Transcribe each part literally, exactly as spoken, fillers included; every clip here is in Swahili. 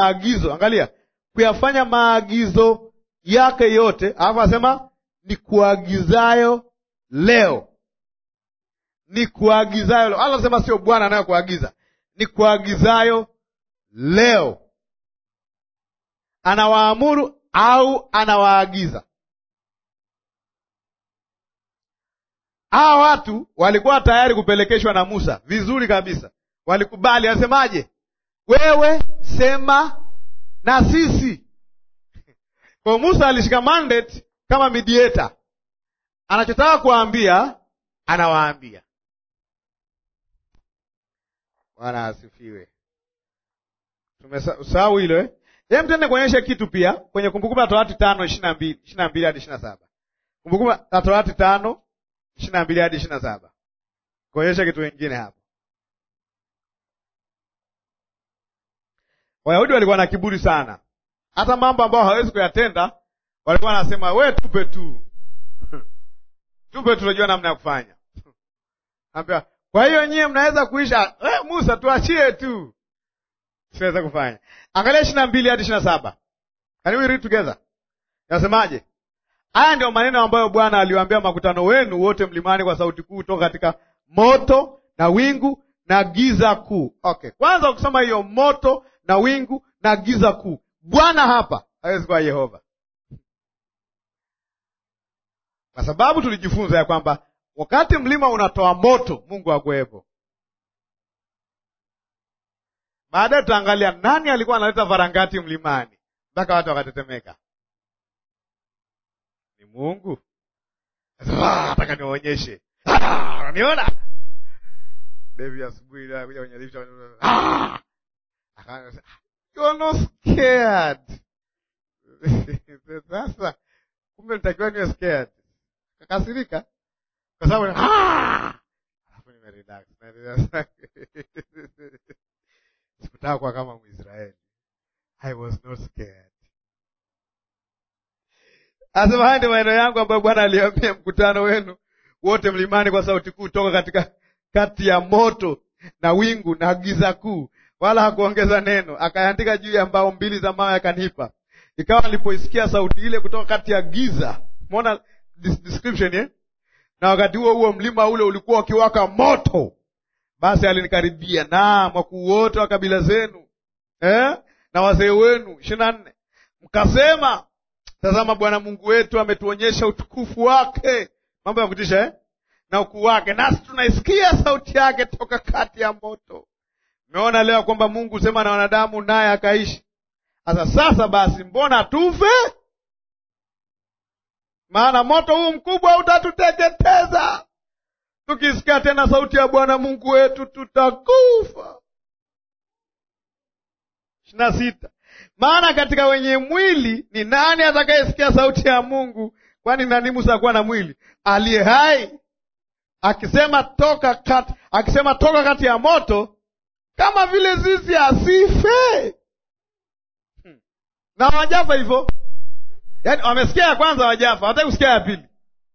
maagizo. Angalia, kuyafanya maagizo yake yote, alafu asema ni kuagizayo leo. Ni kuagizayo leo. Allah anasema sio Bwana anaye kuagiza, ni kuagizayo leo. Anawaamuru au anawaagiza? Hawa watu walikuwa tayari kupelekeshwa na Musa vizuri kabisa, walikubali. Anasemaje? Wewe sema na sisi. Kwa Musa alishika mandate kama mediator, anachotaka kuwaambia anawaambia. Bwana asifiwe. Tumesahau hilo eh? Hem, tende kuonyesha kitu pia kwenye Kumbukumbu la Torati tano ishirini na mbili ishirini na mbili hadi ishirini na saba. Kumbukumbu la Torati tano ishirini na mbili hadi ishirini na saba. Kuonyesha kitu kingine hapo. Wayahudi walikuwa na kiburi sana. Hata mambo ambayo hawezi kuyatenda walikuwa wanasema we tupe tu. Tupe tunajua namna ya kufanya. Ambia, kwa hiyo nyie mnaweza kuisha, eh Musa tuachie tu. Siweza kufanya. Angalia ishirini na mbili hadi ishirini na saba. Can we read together? Nasemaje? Haya ndio maneno ambayo Bwana aliwaambia makutano wenu wote mlimani kwa sauti kuu toka katika moto na wingu na giza kuu. Okay. Kwanza ukisoma hiyo moto na wingu na giza kuu, Bwana hapa hawezi kuwa Yehova. Kwa sababu tulijifunza ya kwamba wakati mlima unatoa moto, Mungu hakuwepo. Baadaye tutaangalia nani alikuwa analeta varangati mlimani mpaka watu wakatetemeka. Ni Mungu. Sasa nataka niwaonyeshe. Ah, unaniona? Devi asubuhi ile kuja kwenye lift. Ah! Akaanza, you're not scared. Sasa kumbe nitakiwa niwe scared. Kakasirika kwa sababu ah! Alafu nimerelax. Sikutaka kuwa kama Mwisraeli. I was not scared. Asema haya ndio maneno yangu ambayo Bwana aliwaambia mkutano wenu wote mlimani kwa sauti kuu toka katika kati ya moto na wingu na giza kuu, wala hakuongeza neno. Akaandika juu ya mbao mbili za mawe akanipa. Ikawa nilipoisikia sauti ile kutoka kati ya giza, umeona description eh? Na wakati huo huo mlima ule ulikuwa ukiwaka moto. Basi alinikaribia, na wakuu wote wa kabila zenu eh? na wazee wenu ishirini na nne. Mkasema, tazama Bwana Mungu wetu ametuonyesha utukufu wake. Mambo ya kutisha eh? Na ukuu wake, nasi tunaisikia sauti yake toka kati ya moto. Umeona leo kwamba Mungu sema na wanadamu naye akaishi. Sasa sasa basi mbona tufe? Maana moto huu mkubwa utatuteketeza. Tukisikia tena sauti ya Bwana Mungu wetu tutakufa. ishirini na sita. Maana katika wenye mwili ni nani atakayesikia sauti ya Mungu? Kwani nani Musa kuwa na mwili? Aliye hai akisema toka kati, akisema toka kati ya moto, kama vile zizi asife. Hmm. Na wajafa hivyo. Yaani wamesikia ya kwanza wajafa, hawataka kusikia ya pili.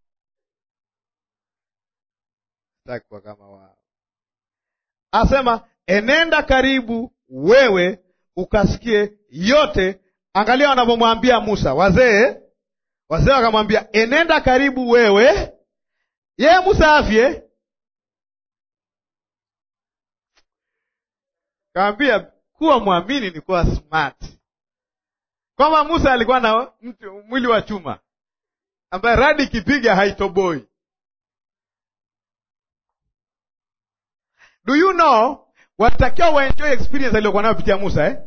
Sitaki kuwa kama wao. Asema enenda karibu wewe ukasikie yote. Angalia wanapomwambia Musa, wazee, wazee wakamwambia enenda karibu wewe. Yeye Musa afye. Kaambia kuwa muamini ni kuwa smart. Kama Musa alikuwa na mtu, mwili wa chuma ambaye radi kipiga haitoboi. Do you know watakiwa waenjoy experience aliyokuwa nayo kupitia Musa eh?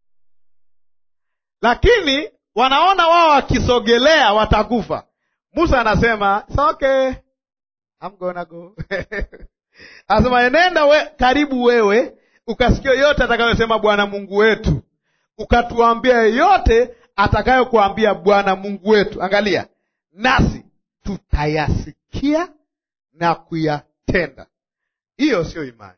Lakini wanaona wao wakisogelea watakufa. Musa anasema, "It's okay. I'm gonna go." Anasema enenda we, karibu wewe ukasikia yote atakayosema Bwana Mungu wetu. Ukatuambia yote atakayokuambia Bwana Mungu wetu. Angalia, nasi tutayasikia na kuyatenda. Hiyo sio imani.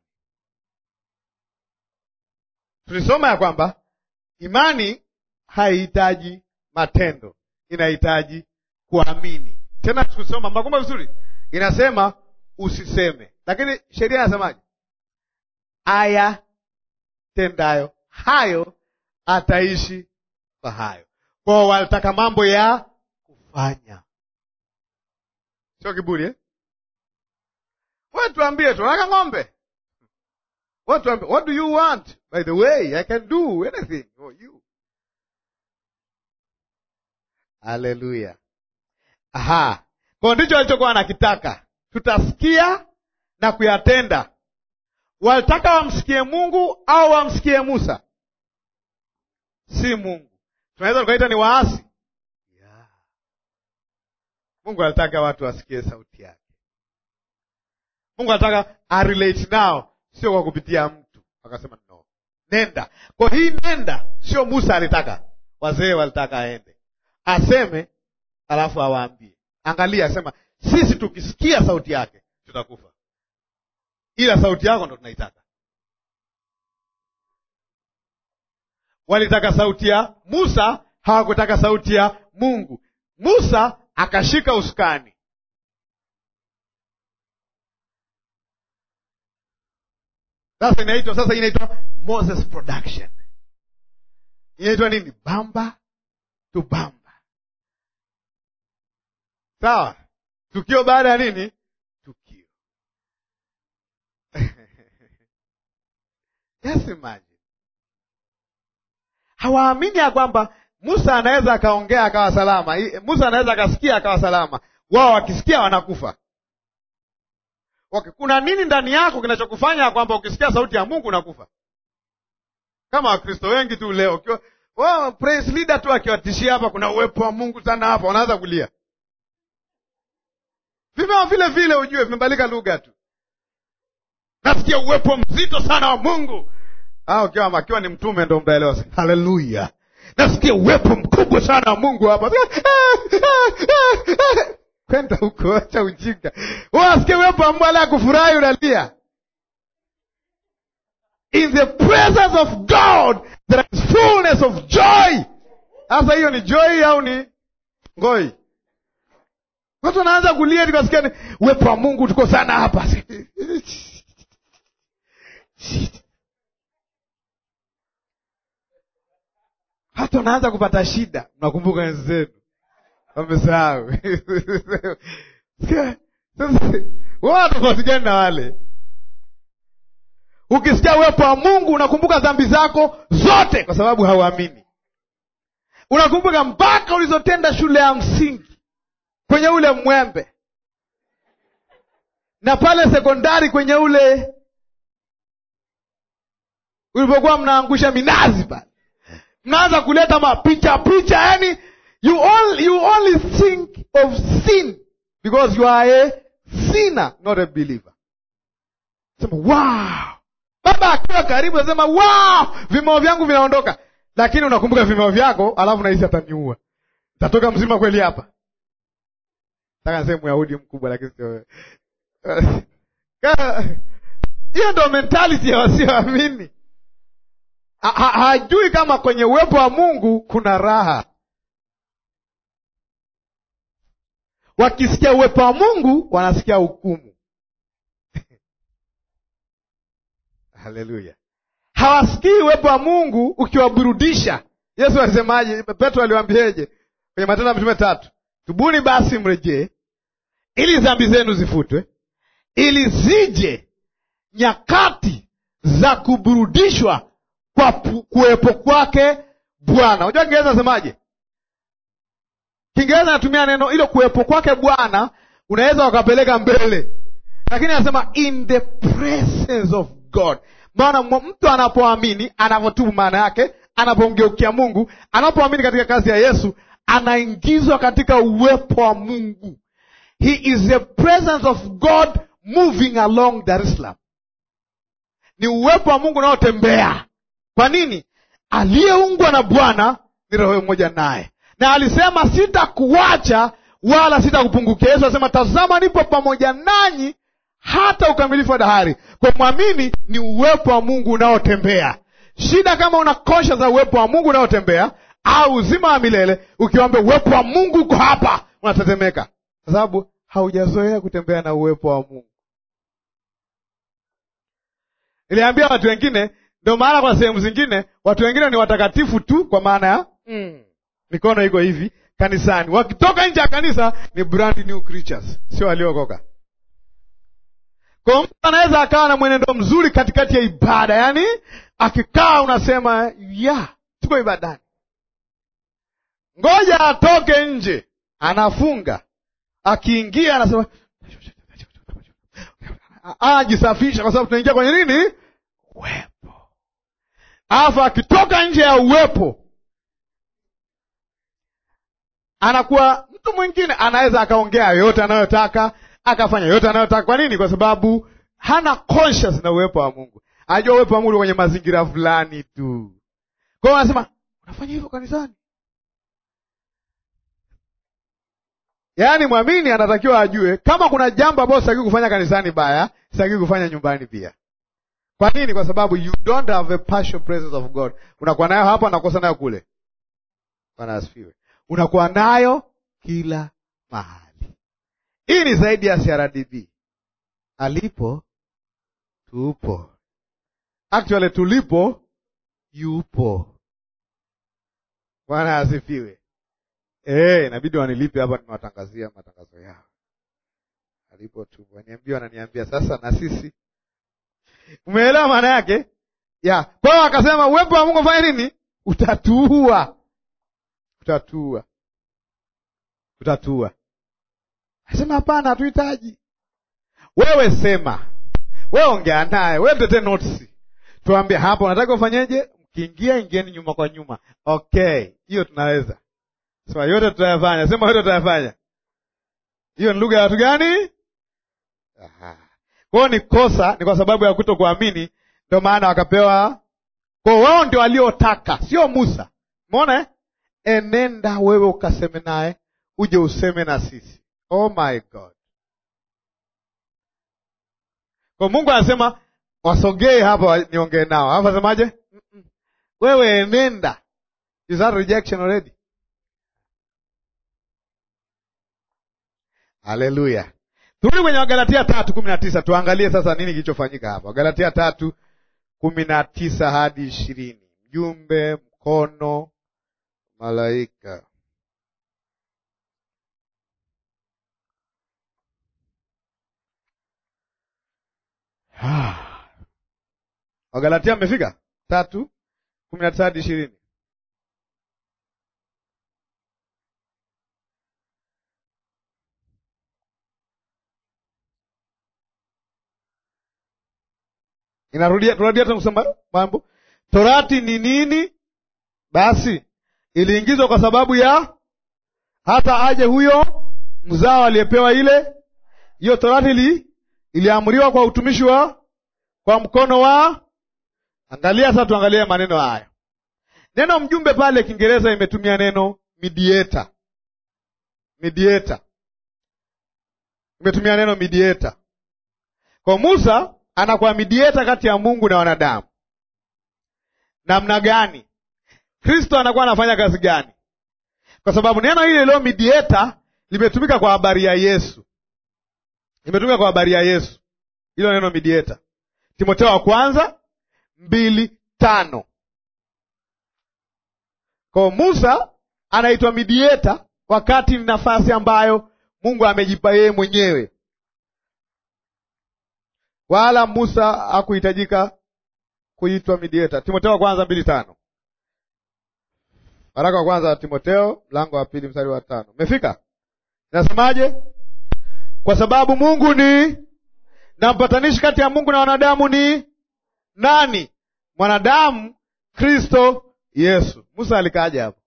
Tulisoma ya kwamba imani haihitaji matendo, inahitaji kuamini. Tena tukusoma makumba vizuri, inasema usiseme. Lakini sheria inasemaje? Aya tendayo hayo ataishi kwa hayo. Kwao walitaka mambo ya kufanya, sio kiburi eh? Wewe tuambie tu, unataka ng'ombe? Wewe tuambie, what do you want? By the way, I can do anything for you. Hallelujah. Aha. Kwa ndicho walichokuwa wanakitaka. Tutasikia na kuyatenda. Walitaka wamsikie Mungu au wamsikie Musa? Si Mungu. Tunaweza tukaita ni waasi. Yeah. Mungu alitaka watu wasikie sauti yake. Mungu alitaka a relate nao, sio kwa kupitia mtu. Akasema no. Nenda. Kwa hii nenda sio Musa alitaka. Wazee walitaka aende. Aseme alafu awaambie. Angalia, asema sisi tukisikia sauti yake tutakufa. Ila sauti yako ndo tunaitaka. Walitaka sauti ya Musa, hawakutaka sauti ya Mungu. Musa akashika usukani. Sasa inaitwa sasa inaitwa Moses production. Inaitwa nini? Bamba to bamba. Sawa? Tukio baada ya nini? Tukio. Just imagine. Hawaamini ya kwamba Musa anaweza akaongea akawa salama. Musa anaweza akasikia akawa salama. Wao wakisikia wanakufa. Okay, kuna nini ndani yako kinachokufanya kwamba ukisikia sauti ya Mungu unakufa? Kama Wakristo wengi tu leo, kiwa, wao praise leader tu akiwatishia hapa kuna uwepo wa Mungu sana hapa, wanaanza kulia. Vivyo vile vile ujue vimebalika lugha tu. Nasikia uwepo mzito sana wa Mungu. Ah, ukiwa okay, makiwa ni mtume ndio mtaelewa. Hallelujah. Nasikia uwepo mkubwa sana wa Mungu hapa. Kwenda huko, acha ujinga. Unasikia uwepo wa Mungu kufurahi unalia. In the presence of God there is fullness of joy. Sasa hiyo ni joy au ni ngoi? Watu wanaanza kulia tukasikia uwepo wa Mungu tuko sana hapa. Hata unaanza kupata shida. Mnakumbuka enzi zetu. Wamesahau. Sasa watu wasigani na wale. Ukisikia uwepo wa Mungu unakumbuka dhambi zako zote kwa sababu hauamini. Unakumbuka mpaka ulizotenda shule ya msingi kwenye ule mwembe. Na pale sekondari kwenye ule ulipokuwa mnaangusha minazi pale. Mnaanza kuleta mapicha picha, yani you only, you only think of sin because you are a sinner, not a believer. Sema wow. Baba akiwa karibu anasema wow, vimeo vyangu vinaondoka. Lakini unakumbuka vimeo vyako, alafu unahisi ataniua. Tatoka mzima kweli hapa. Nataka niseme Myahudi mkubwa lakini sio. Hiyo ndio mentality ya wasioamini. Hajui ha, kama kwenye uwepo wa Mungu kuna raha. Wakisikia uwepo wa Mungu wanasikia hukumu. Haleluya. Hawasikii uwepo wa Mungu ukiwaburudisha. Yesu alisemaje? Petro aliwaambieje kwenye Matendo ya Mitume tatu? Tubuni basi mrejee ili dhambi zenu zifutwe, ili zije nyakati za kuburudishwa kwa kuwepo kwake Bwana. Unajua Kiingereza nasemaje? Kiingereza natumia neno ile kuwepo kwake Bwana, unaweza wakapeleka mbele. Lakini anasema in the presence of God. Maana mtu anapoamini, anapotubu maana yake, anapomgeukia Mungu, anapoamini katika kazi ya Yesu, anaingizwa katika uwepo wa Mungu. He is the presence of God moving along Dar es Salaam. Ni uwepo wa Mungu unaotembea. Kwa nini? Aliyeungwa na Bwana ni roho moja naye. Na alisema sitakuacha wala sitakupungukia. Yesu alisema tazama nipo pamoja nanyi hata ukamilifu wa dahari. Kwa muamini ni uwepo wa Mungu unaotembea. Shida kama una kosha za uwepo wa Mungu unaotembea au uzima wa milele, ukiwaambia uwepo wa Mungu uko hapa, unatetemeka. Kwa sababu haujazoea kutembea na uwepo wa Mungu. Niliambia watu wengine, Ndio maana kwa sehemu zingine watu wengine ni watakatifu tu, kwa maana ya mm, mikono iko hivi kanisani, wakitoka nje ya kanisa ni brand new creatures, sio waliokoka. Kwa mtu anaweza akawa na mwenendo mzuri katikati ya ibada, yaani akikaa unasema ya tuko ibadani, ngoja atoke nje, anafunga, akiingia anasema ajisafisha, kwa sababu tunaingia kwenye nini? Uwepo. Alafu akitoka nje ya uwepo anakuwa mtu mwingine, anaweza akaongea yote anayotaka, akafanya yote anayotaka. Kwa nini? Kwa sababu hana conscious na uwepo wa Mungu. Anajua uwepo wa Mungu kwenye mazingira fulani tu. Kwa hiyo anasema unafanya hivyo kanisani. Yaani mwamini anatakiwa ajue kama kuna jambo ambalo sitaki kufanya kanisani baya, sitaki kufanya nyumbani pia. Kwa nini? Kwa sababu you don't have a partial presence of God. Unakuwa nayo hapa, unakosa nayo kule. Bwana asifiwe. Unakuwa nayo kila mahali. Hii ni zaidi ya C R D B. Alipo tupo. Actually tulipo yupo. Bwana asifiwe. Eh, inabidi wanilipe hapa, nimewatangazia matangazo yao. Alipo tupo. Waniambia wananiambia sasa na sisi. Umeelewa maana yake? Ya. Kwa hiyo akasema uwepo wa Mungu fanya nini? Utatua. Utatua. Utatua. Anasema hapana, hatuhitaji. Wewe sema. Wewe ongea naye, wewe mtetee notes. Tuambie hapo unataka ufanyeje? Mkiingia ingieni nyuma kwa nyuma. Okay, hiyo tunaweza. Sema yote tutayafanya. Sema yote tutayafanya. Hiyo ni lugha ya watu gani? Aha. Kwa ni kosa, ni kwa sababu ya kutokuamini, ndio maana wakapewa. Kwa wao ndio waliotaka, sio Musa. Umeona eh? Enenda wewe ukaseme naye, uje useme na sisi. Oh my God. Kwa Mungu anasema wasogee hapa niongee nao. Hapo asemaje? Mm-mm. Wewe enenda. Is that rejection already? Hallelujah. Turudi kwenye Wagalatia tatu kumi na tisa tuangalie sasa nini kilichofanyika hapa. Wagalatia tatu kumi na tisa hadi ishirini. Mjumbe, mkono, malaika. Wagalatia mmefika? tatu kumi na tisa hadi ishirini. Inarudia, tunarudia tena kusema mambo. Torati ni nini? Basi iliingizwa kwa sababu ya hata aje huyo mzao aliyepewa ile. Hiyo Torati ili iliamriwa kwa utumishi wa kwa mkono wa. Angalia sasa, tuangalie maneno haya. Neno mjumbe pale Kiingereza imetumia neno mediator. Mediator. Imetumia neno mediator. Kwa Musa anakuwa mediator kati ya Mungu na wanadamu. Namna gani? Kristo anakuwa anafanya kazi gani? Kwa sababu neno hili leo mediator limetumika kwa habari ya Yesu. Limetumika kwa habari ya Yesu. Hilo neno mediator. Timotheo wa kwanza mbili tano. Kwa Musa anaitwa mediator wakati ni nafasi ambayo Mungu amejipa yeye mwenyewe. Wala Musa hakuhitajika kuitwa mediator. Timotheo wa kwanza mbili tano. Waraka wa kwanza wa Timotheo mlango wa pili mstari wa tano. Umefika? Inasemaje? Kwa sababu Mungu ni na mpatanishi kati ya Mungu na wanadamu ni nani? Mwanadamu, Kristo Yesu. Musa alikaja hapo.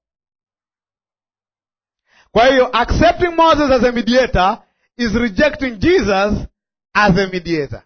Kwa hiyo accepting Moses as a mediator is rejecting Jesus as a mediator.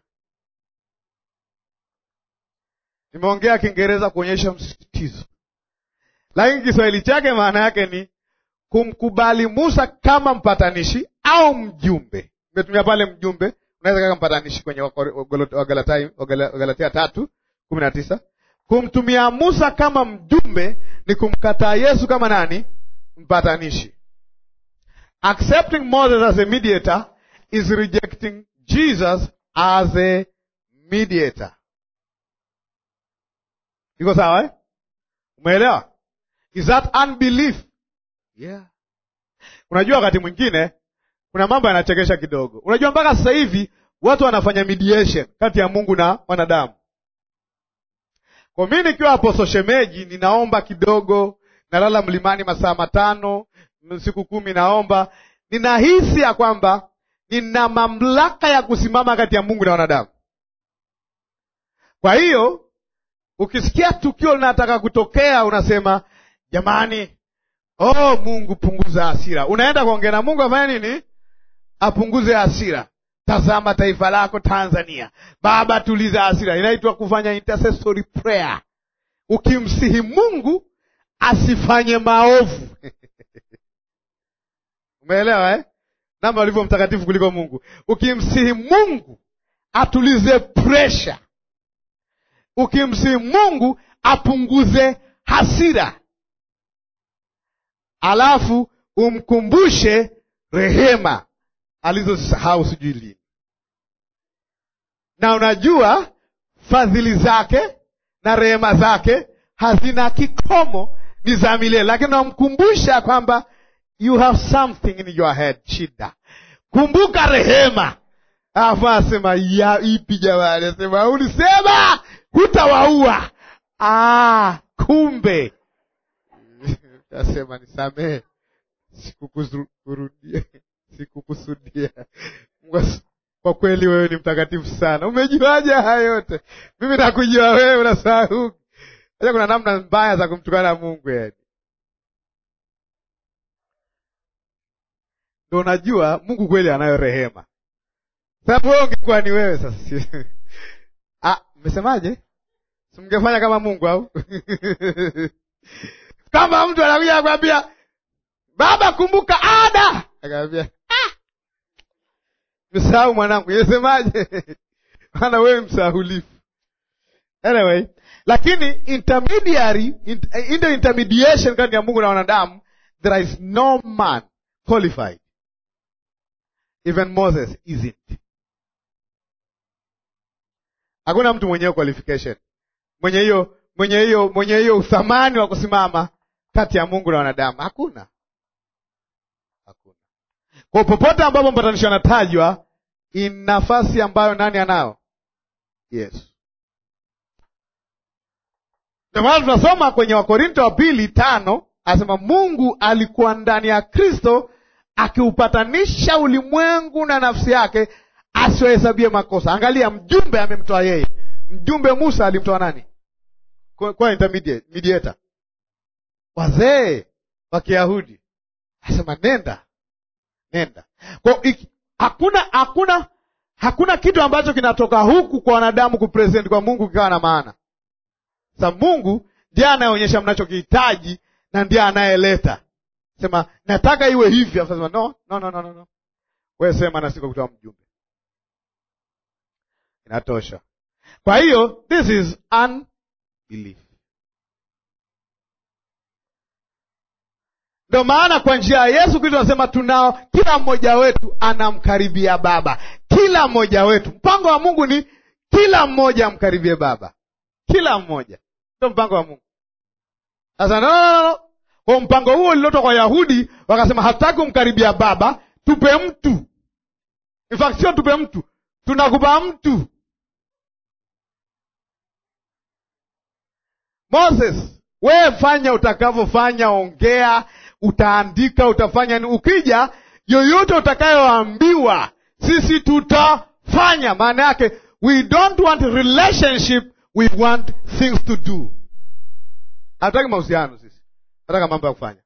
Nimeongea Kiingereza kuonyesha msisitizo, lakini Kiswahili chake maana yake ni kumkubali Musa kama mpatanishi au mjumbe. Nimetumia pale mjumbe, unaweza kama mpatanishi kwenye Wagalatia Wagalatia tatu kumi na tisa. Kumtumia Musa kama mjumbe ni kumkataa Yesu kama nani? Mpatanishi. Accepting Moses as a mediator is rejecting Jesus as a mediator. Iko sawa eh? Umeelewa? Is that unbelief? Yeah. Unajua wakati mwingine kuna mambo yanachekesha kidogo. Unajua mpaka sasa hivi watu wanafanya mediation kati ya Mungu na wanadamu. Kwa mimi nikiwa hapo shemeji, ninaomba kidogo, nalala mlimani masaa matano, siku kumi naomba, ninahisi ya kwamba nina mamlaka ya kusimama kati ya Mungu na wanadamu. Kwa hiyo ukisikia tukio linataka kutokea, unasema jamani, oh Mungu punguza hasira. Unaenda kuongea na Mungu afanye nini? Apunguze hasira. Tazama taifa lako Tanzania. Baba tuliza hasira. Inaitwa kufanya intercessory prayer. Ukimsihi Mungu asifanye maovu. Umeelewa eh? Namba alivyo mtakatifu kuliko Mungu. Ukimsihi Mungu atulize pressure. Ukimsihi Mungu apunguze hasira. Alafu umkumbushe rehema alizosahau sijui lini. Na unajua fadhili zake na rehema zake hazina kikomo, ni za milele. Lakini unamkumbusha kwamba you have something in your head, shida. Kumbuka rehema. Alafu asema ya ipi jamani? Asema ulisema hutawaua. Ah, kumbe. Asema nisamehe. Sikukusudia. Sikukusudia. Kwa kweli wewe ni mtakatifu sana. Umejuaje haya yote? Mimi nakujua wewe unasahau. Acha kuna namna mbaya za kumtukana Mungu yani. Ndio unajua Mungu kweli anayo rehema. Sababu wewe ungekuwa ni wewe sasa. Ah, mmesemaje? Si mngefanya kama Mungu au? Kama mtu anakuja akwambia, "Baba kumbuka ada." Akamwambia, "Ah. Msahau mwanangu." Yesemaje? Maana wewe msahulifu. Anyway, lakini intermediary in, in the intermediation kati ya Mungu na wanadamu, there is no man qualified. Even Moses isn't. Hakuna mtu mwenye qualification. Mwenye hiyo mwenye hiyo mwenye hiyo uthamani wa kusimama kati ya Mungu na wanadamu. Hakuna. Hakuna. Kwa popote ambapo mpatanisho anatajwa, in nafasi ambayo nani anao? Yes. Ndio maana tunasoma kwenye Wakorinto wa pili tano, asema Mungu alikuwa ndani ya Kristo akiupatanisha ulimwengu na nafsi yake, asiwahesabie makosa. Angalia, mjumbe amemtoa yeye. Mjumbe Musa alimtoa nani? Kwa, kwa intermediate, mediator. Wazee wa Kiyahudi. Asema nenda. Nenda. Kwa iki, hakuna hakuna hakuna kitu ambacho kinatoka huku kwa wanadamu kupresent kwa Mungu kikawa na maana. Sasa Mungu ndiye anayeonyesha mnachokihitaji na ndiye anayeleta. Sema nataka iwe hivi, afasema no, no no no no. Wewe sema na siko kutoa mjumbe. Inatosha. Kwa hiyo this is unbelief. Ndio maana kwa njia ya Yesu Kristo anasema tunao, kila mmoja wetu anamkaribia Baba. Kila mmoja wetu. Mpango wa Mungu ni kila mmoja amkaribie Baba. Kila mmoja. Ndio mpango wa Mungu. Sasa no, no, no. Kwa mpango huo uliletwa kwa Yahudi, wakasema hataki kumkaribia Baba, tupe mtu. In fact sio tupe mtu, tunakupa mtu. Moses, wewe fanya utakavyofanya, ongea, utaandika, utafanya ni ukija, yoyote utakayoambiwa, sisi tutafanya. Maana yake we don't want relationship, we want things to do. Hataki mahusiano sisi. Nataka mambo ya kufanya.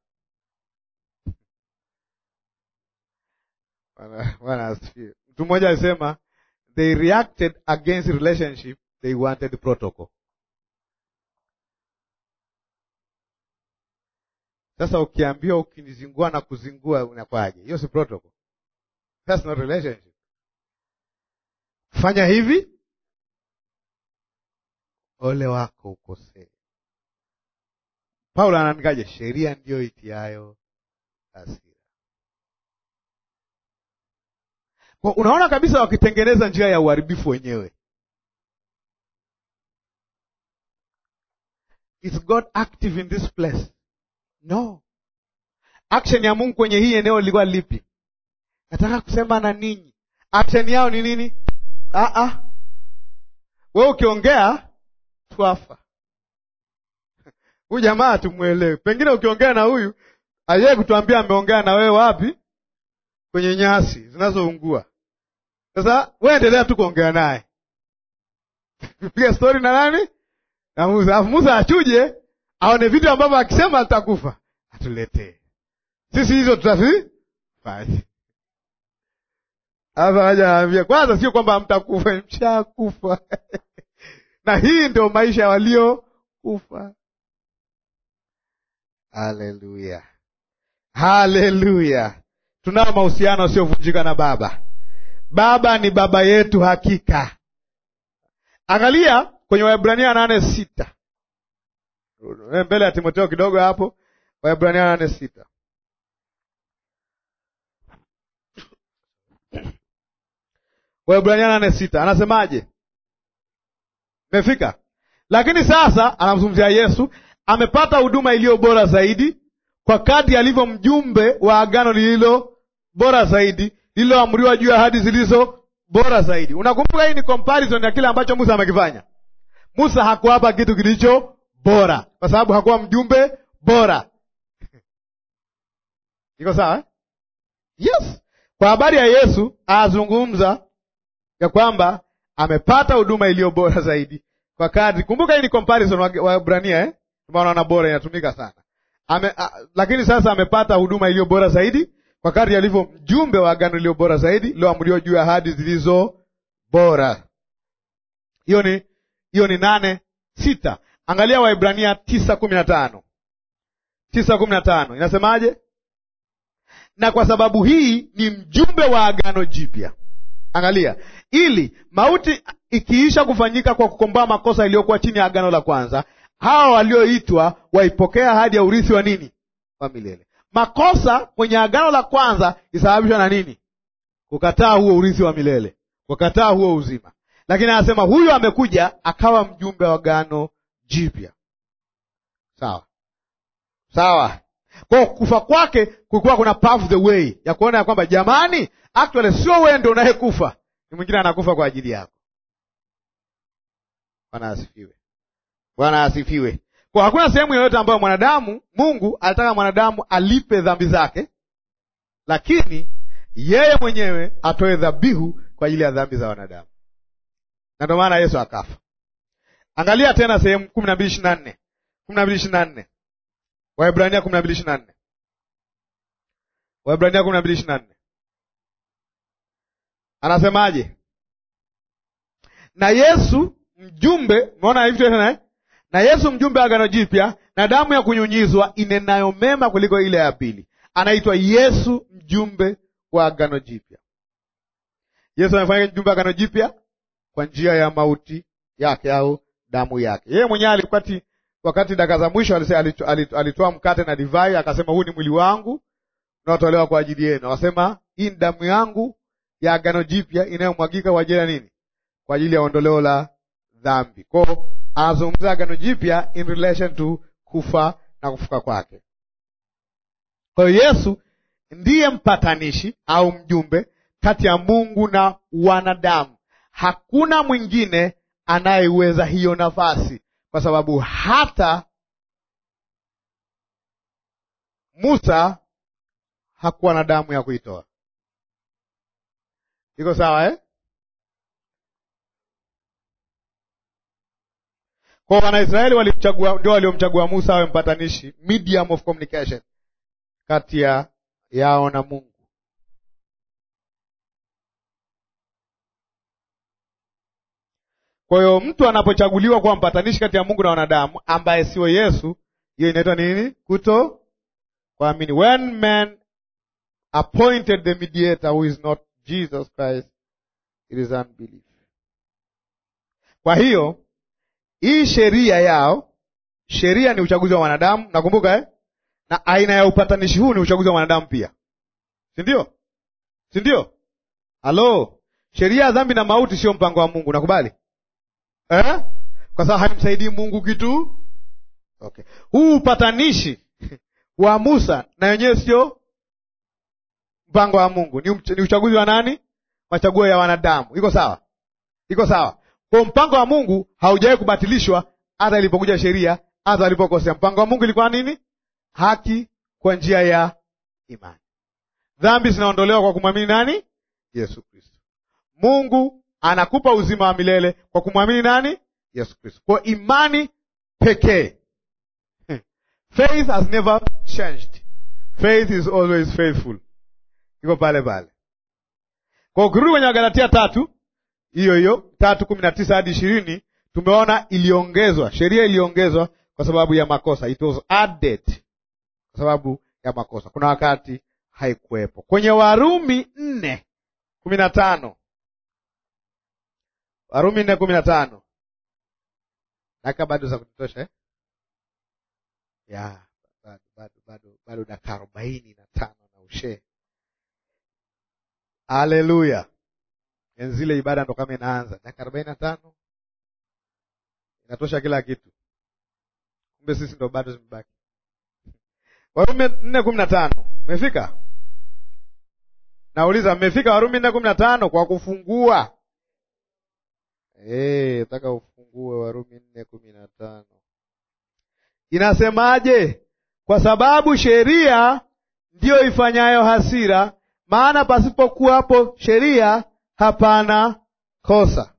Bwana Bwana asifiwe. Mtu mmoja alisema they reacted against relationship, they wanted protocol. Sasa ukiambiwa ukinizingua na kuzingua unakwaje? Hiyo si protocol. That's not relationship. Fanya hivi, ole wako ukosee. Paulo anaandikaje? Sheria ndiyo itiayo hasira. Kwa unaona kabisa wakitengeneza njia ya uharibifu wenyewe. is God active in this place? No. Action ya Mungu kwenye hii eneo lilikuwa lipi? Nataka kusema na ninyi. Action yao ni nini? Ah ah. Wewe ukiongea twafa. Huyu jamaa tumuelewe. Pengine ukiongea na huyu, aje kutuambia ameongea na wewe wapi? Kwenye nyasi zinazoungua. Sasa wewe endelea tu kuongea naye. Piga story na nani? Na Musa. Alafu Musa achuje, aone vitu ambavyo akisema atakufa. Atuletee. Sisi hizo tutafanya. Hapa haja anambia kwanza sio kwamba mtakufa, mshakufa. Na hii ndio maisha walio kufa. Haleluya. Haleluya. Tunao mahusiano usiovunjika na Baba. Baba ni baba yetu hakika. Angalia kwenye Waebrania nane sita. Mbele ya Timotheo kidogo hapo. Waebrania nane sita. Waebrania nane sita. Anasemaje? Mefika. Lakini sasa anamzungumzia Yesu, amepata huduma iliyo bora zaidi kwa kadri alivyo mjumbe wa agano lililo bora zaidi, lililoamriwa juu ya ahadi zilizo bora zaidi. Unakumbuka hii ni comparison ya kile ambacho Musa amekifanya. Musa hakuwapa kitu kilicho bora kwa sababu hakuwa mjumbe bora. Iko sawa eh? Yes. Kwa habari ya Yesu azungumza ya kwamba amepata huduma iliyo bora zaidi kwa kadri. Kumbuka hii ni comparison wa Waebrania eh? Tunaona bora inatumika sana. Ame, a, lakini sasa amepata huduma iliyo bora zaidi kwa kadri alivyo mjumbe wa agano iliyo bora zaidi, lililoamriwa juu ya ahadi zilizo bora. Hiyo ni hiyo ni nane sita. Angalia Waebrania tisa kumi na tano. tisa kumi na tano inasemaje? Na kwa sababu hii ni mjumbe wa agano jipya. Angalia, ili mauti ikiisha kufanyika kwa kukomboa makosa iliyokuwa chini ya agano la kwanza, hawa walioitwa waipokea ahadi ya urithi wa nini? Wa milele. Makosa kwenye agano la kwanza isababishwa na nini? Kukataa huo urithi wa milele, kukataa huo uzima. Lakini anasema huyu amekuja akawa mjumbe wa agano jipya. Sawa sawa. Kwa kufa kwake kulikuwa kuna pave the way ya kuona ya kwamba jamani, actually sio wewe ndio unayekufa, ni mwingine anakufa kwa ajili yako. Bwana asifiwe. Bwana asifiwe. Kwa hakuna sehemu yoyote ambayo mwanadamu, Mungu alitaka mwanadamu alipe dhambi zake, lakini yeye mwenyewe atoe dhabihu kwa ajili ya dhambi za wanadamu. Na ndio maana Yesu akafa. Angalia tena sehemu kumi na mbili ishirini na nne. kumi na mbili ishirini na nne. Waebrania kumi na mbili ishirini na nne. Waebrania kumi na mbili ishirini na nne. Anasemaje? Na Yesu mjumbe, umeona hivi tena eh? Na Yesu mjumbe wa agano jipya na damu ya kunyunyizwa inenayo mema kuliko ile ya pili. Anaitwa Yesu mjumbe wa agano jipya. Yesu amefanya mjumbe wa agano jipya kwa njia ya mauti yake au damu yake. Yeye mwenyewe alikuwa wakati dakika za mwisho alitoa mkate na divai akasema, huu ni mwili wangu unaotolewa kwa ajili yenu. Akasema hii ni damu yangu ya agano jipya inayomwagika kwa ajili ya nini? Kwa ajili ya ondoleo la dhambi. Kwa anazungumza agano jipya in relation to kufa na kufuka kwake. Kwa hiyo Yesu ndiye mpatanishi au mjumbe kati ya Mungu na wanadamu. Hakuna mwingine anayeweza hiyo nafasi, kwa sababu hata Musa hakuwa na damu ya kuitoa. Iko sawa eh? Kwa Wanaisraeli walimchagua, ndio waliomchagua Musa awe mpatanishi, medium of communication kati ya yao na Mungu. Kwa hiyo mtu anapochaguliwa kuwa mpatanishi kati ya Mungu na wanadamu ambaye sio Yesu, hiyo inaitwa nini? Kuto kuamini. When man appointed the mediator who is not Jesus Christ, it is unbelief. Kwa hiyo hii sheria yao, sheria ni uchaguzi wa wanadamu, nakumbuka eh? Na aina ya upatanishi huu ni uchaguzi wa wanadamu pia. Si ndio? Si ndio? Halo, sheria ya dhambi na mauti sio mpango wa Mungu, nakubali? Eh? Kwa sababu haimsaidii Mungu kitu Okay. Huu upatanishi wa Musa na wenyewe sio mpango wa Mungu, ni, um, ni uchaguzi wa nani? Machaguo ya wanadamu. Iko sawa? Iko sawa. Kwa mpango wa Mungu haujawahi kubatilishwa hata ilipokuja sheria, hata alipokosea. Mpango wa Mungu ilikuwa nini? Haki kwa njia ya imani. Dhambi zinaondolewa kwa kumwamini nani? Yesu Kristo. Mungu anakupa uzima wa milele kwa kumwamini nani? Yesu Kristo. Kwa imani pekee. Faith has never changed. Faith is always faithful. Iko pale pale. Kwa ukirudi kwenye Wagalatia tatu, hiyo hiyo, tatu kumi na tisa hadi ishirini, tumeona iliongezwa, sheria iliongezwa kwa sababu ya makosa. It was added kwa sababu ya makosa. Kuna wakati haikuwepo. Kwenye Warumi nne kumi na tano. Warumi nne kumi na tano. Dakika bado za kutosha eh? Ya, bado bado bado bado dakika arobaini na tano na ushe. Haleluya. Enzile ibada ndo kama inaanza. Dakika arobaini na tano. Inatosha kila kitu. Kumbe sisi ndo bado zimebaki. Warumi nne kumi na tano. Mmefika? Nauliza, mmefika Warumi nne kumi na tano kwa kufungua? Eh, nataka ufungue Warumi nne kumi na tano. Inasemaje? Kwa sababu sheria ndiyo ifanyayo hasira, maana pasipokuwa hapo sheria hapana kosa.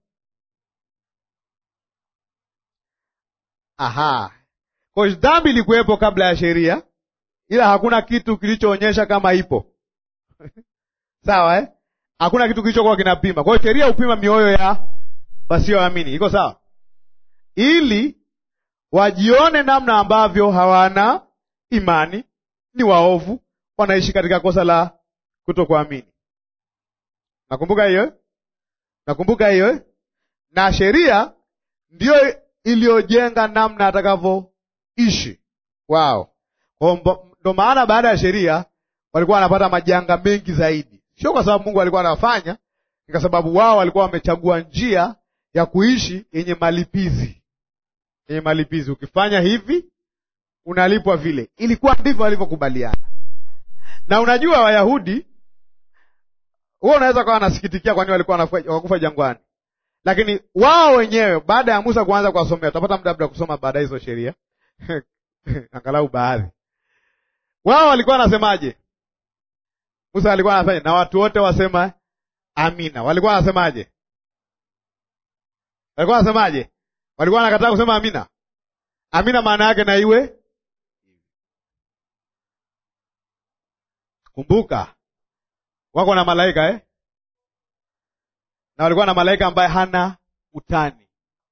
Aha. Kwa hiyo dhambi ilikuwepo kabla ya sheria, ila hakuna kitu kilichoonyesha kama ipo. Sawa eh? Hakuna kitu kilichokuwa kinapima. Kwa hiyo sheria hupima mioyo ya wasioamini. Iko sawa? Ili wajione namna ambavyo hawana imani, ni waovu, wanaishi katika kosa la kutokuamini. Nakumbuka hiyo? Nakumbuka hiyo? Na sheria ndio iliyojenga namna atakavyoishi wao. Ndio maana baada ya sheria walikuwa wanapata majanga mengi zaidi. Sio kwa sababu Mungu alikuwa anafanya, ni kwa sababu wao walikuwa wamechagua njia ya kuishi yenye malipizi. Yenye malipizi. Ukifanya hivi unalipwa vile. Ilikuwa ndivyo walivyokubaliana. Na unajua Wayahudi, wao unaweza kuwa wanasikitikia kwa nini walikuwa wanakufa jangwani. Lakini wao wenyewe baada ya Musa kuanza kuwasomea, tutapata muda muda kusoma baada hizo sheria. Angalau baadhi. Wao walikuwa wanasemaje? Musa alikuwa anafanya na watu wote wasema amina. Walikuwa wanasemaje? Walikuwa wanasemaje? Walikuwa wanakataa kusema amina. Amina maana yake na iwe. Kumbuka wako na malaika eh? Na walikuwa na malaika ambaye hana utani.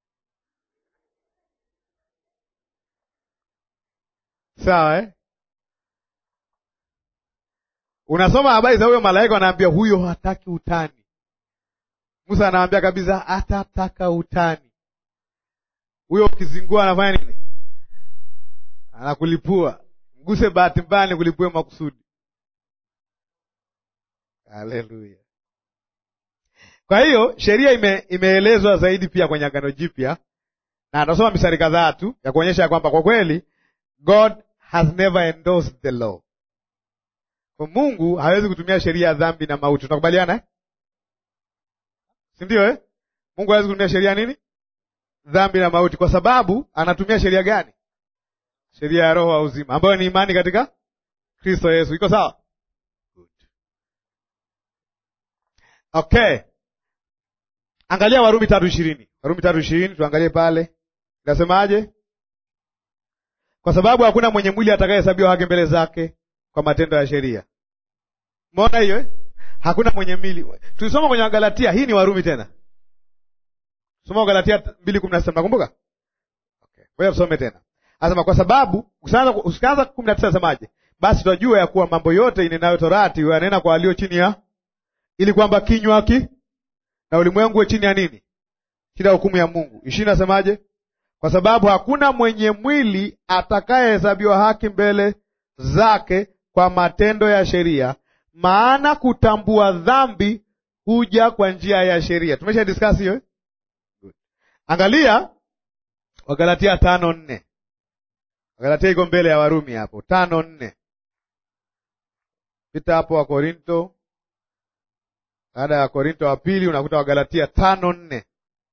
Sawa eh? Unasoma habari za huyo malaika, anaambia huyo hataki utani. Musa anaambia kabisa atataka utani. Huyo ukizingua anafanya nini? Anakulipua. Mguse bahati mbaya ni kulipue makusudi. Haleluya. Kwa hiyo sheria ime, imeelezwa zaidi pia kwenye Agano Jipya, na atasoma misari kadhaa tu ya kuonyesha kwamba kwa kweli God has never endorsed the law. Kwa Mungu hawezi kutumia sheria ya dhambi na mauti. Tunakubaliana eh? Si ndio eh? Mungu hawezi kutumia sheria nini? Dhambi na mauti. Kwa sababu anatumia sheria gani? Sheria ya roho wa uzima, ambayo ni imani katika Kristo Yesu. Iko sawa? Good. Okay. Angalia Warumi tatu ishirini. Warumi tatu ishirini tuangalie pale. Inasemaje? Kwa sababu hakuna mwenye mwili atakayehesabiwa haki mbele zake kwa matendo ya sheria. Umeona hiyo eh? Hakuna mwenye mwili. Tulisoma kwenye Galatia, hii ni Warumi tena. Soma Galatia mbili kumi na sita, nakumbuka? Okay. Wewe usome tena. Anasema kwa sababu usianza kumi na tisa asemaje? Basi tunajua ya kuwa mambo yote inenayo Torati yanena kwa walio chini ya, ili kwamba kinywa ki na ulimwengu we chini ya nini? Chini ya hukumu ya Mungu. ishirini nasemaje? Kwa sababu hakuna mwenye mwili atakayehesabiwa haki mbele zake kwa matendo ya sheria, maana kutambua dhambi huja kwa njia ya sheria. Tumesha discuss hiyo eh? Good. Angalia Wagalatia tano nne. Wagalatia iko mbele ya Warumi hapo, tano nne. Pita hapo wa Korinto, baada ya Korinto wa pili unakuta Wagalatia tano nne.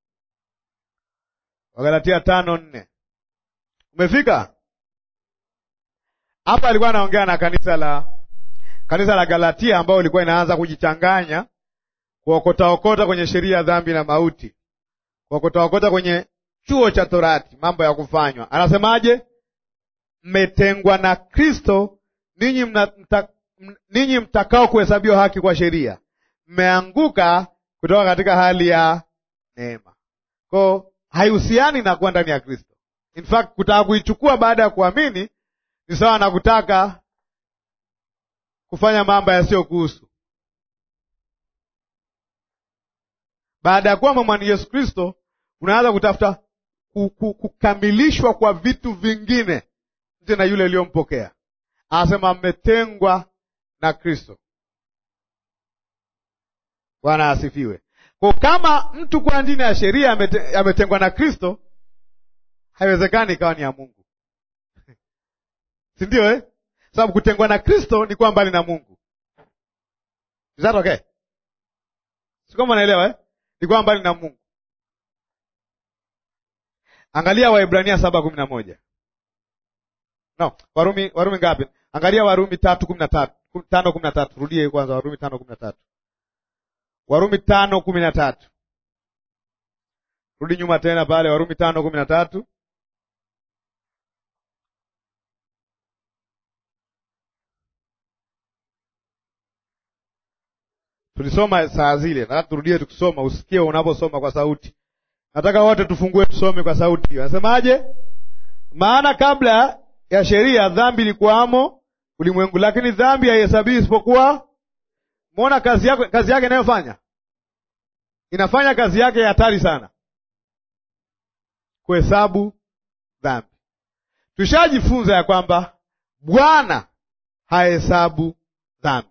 Wagalatia tano nne. Umefika? Hapa alikuwa anaongea na kanisa la kanisa la Galatia ambao ilikuwa inaanza kujichanganya, kuokota okota kwenye sheria ya dhambi na mauti, kuokota okota kwenye chuo cha Torati, mambo ya kufanywa. Anasemaje? Mmetengwa na Kristo ninyi mta, ninyi mtakao kuhesabiwa haki kwa sheria, mmeanguka kutoka katika hali ya neema. Kwa haihusiani na kuwa ndani ya Kristo. In fact, kutaka kuichukua baada ya kuamini ni sawa na kutaka kufanya mambo yasiyokuhusu. Baada ya kuwa mwamini Yesu Kristo, unaanza kutafuta kukamilishwa kwa vitu vingine nje na yule aliyompokea. Anasema mmetengwa na Kristo. Bwana asifiwe. Kwa kama mtu kwa ndani ya sheria ametengwa na Kristo, haiwezekani ikawa ni ya Mungu. Si ndio eh? Sababu kutengwa na Kristo ni kuwa mbali na Mungu. Is that okay? Si kama unaelewa eh? Ni kuwa mbali na Mungu. Angalia Waebrania saba kumi na moja. No, Warumi Warumi ngapi? Angalia Warumi tatu kumi na tatu. tano kumi na tatu. Rudie kwanza Warumi tano kumi na tatu. Warumi tano kumi na tatu. Rudi nyuma tena pale Warumi tano kumi na tatu. Tulisoma saa zile, na turudie tukisoma, usikie unaposoma kwa sauti. Nataka wote tufungue tusome kwa sauti. Anasemaje? Maana kabla ya sheria dhambi ilikuwamo ulimwengu, lakini dhambi haihesabiwi isipokuwa. Muona kazi yake, kazi yake inayofanya. Inafanya kazi yake ya hatari sana. Kuhesabu dhambi. Tushajifunza ya kwamba Bwana hahesabu dhambi.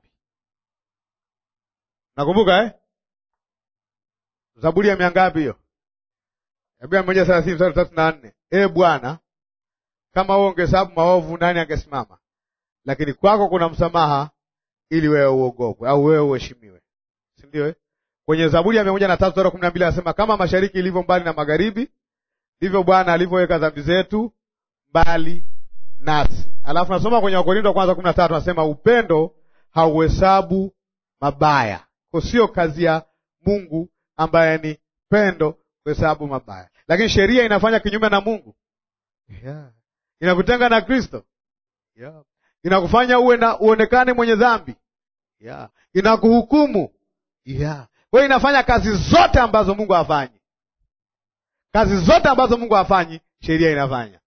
Nakumbuka eh? Zaburi ya mia ngapi hiyo? Zaburi ya moja thelathini mstari tatu na nne. E Bwana, kama wewe ungehesabu maovu nani angesimama? Lakini kwako kuna msamaha ili wewe uogopwe au wewe uheshimiwe. Si ndio eh? Kwenye Zaburi ya mia moja na tatu mstari kumi na mbili anasema kama mashariki ilivyo mbali na magharibi, ndivyo Bwana alivyoweka dhambi zetu mbali nasi. Alafu nasoma kwenye Wakorintho kwanza kumi na tatu anasema upendo hauhesabu mabaya. Kwa sio kazi ya Mungu ambaye ni pendo kuhesabu mabaya. Lakini sheria inafanya kinyume na Mungu. Yeah. Inakutenga na Kristo. Yeah. Inakufanya uwe na uonekane mwenye dhambi. Yeah. Inakuhukumu. Yeah. Kwa hiyo inafanya kazi zote ambazo Mungu hafanyi. Kazi zote ambazo Mungu hafanyi, sheria inafanya.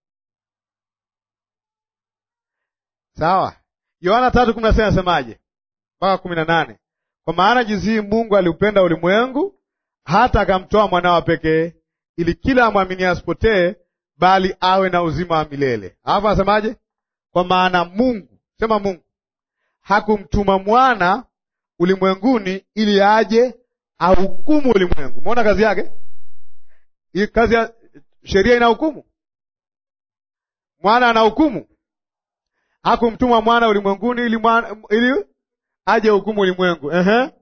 Sawa? Yohana tatu kumi na sita nasemaje? Mpaka kumi na nane. Kwa maana jinsi Mungu aliupenda ulimwengu hata akamtoa mwanawe pekee ili kila amwamini asipotee bali awe na uzima wa milele. Alafu anasemaje? Kwa maana Mungu, sema Mungu, hakumtuma mwana ulimwenguni ili aje ahukumu ulimwengu. Umeona kazi yake? Hii kazi ya sheria ina hukumu. Mwana ana hukumu. Hakumtuma mwana ulimwenguni ili mwana, ili aje hukumu ulimwengu. Ehe.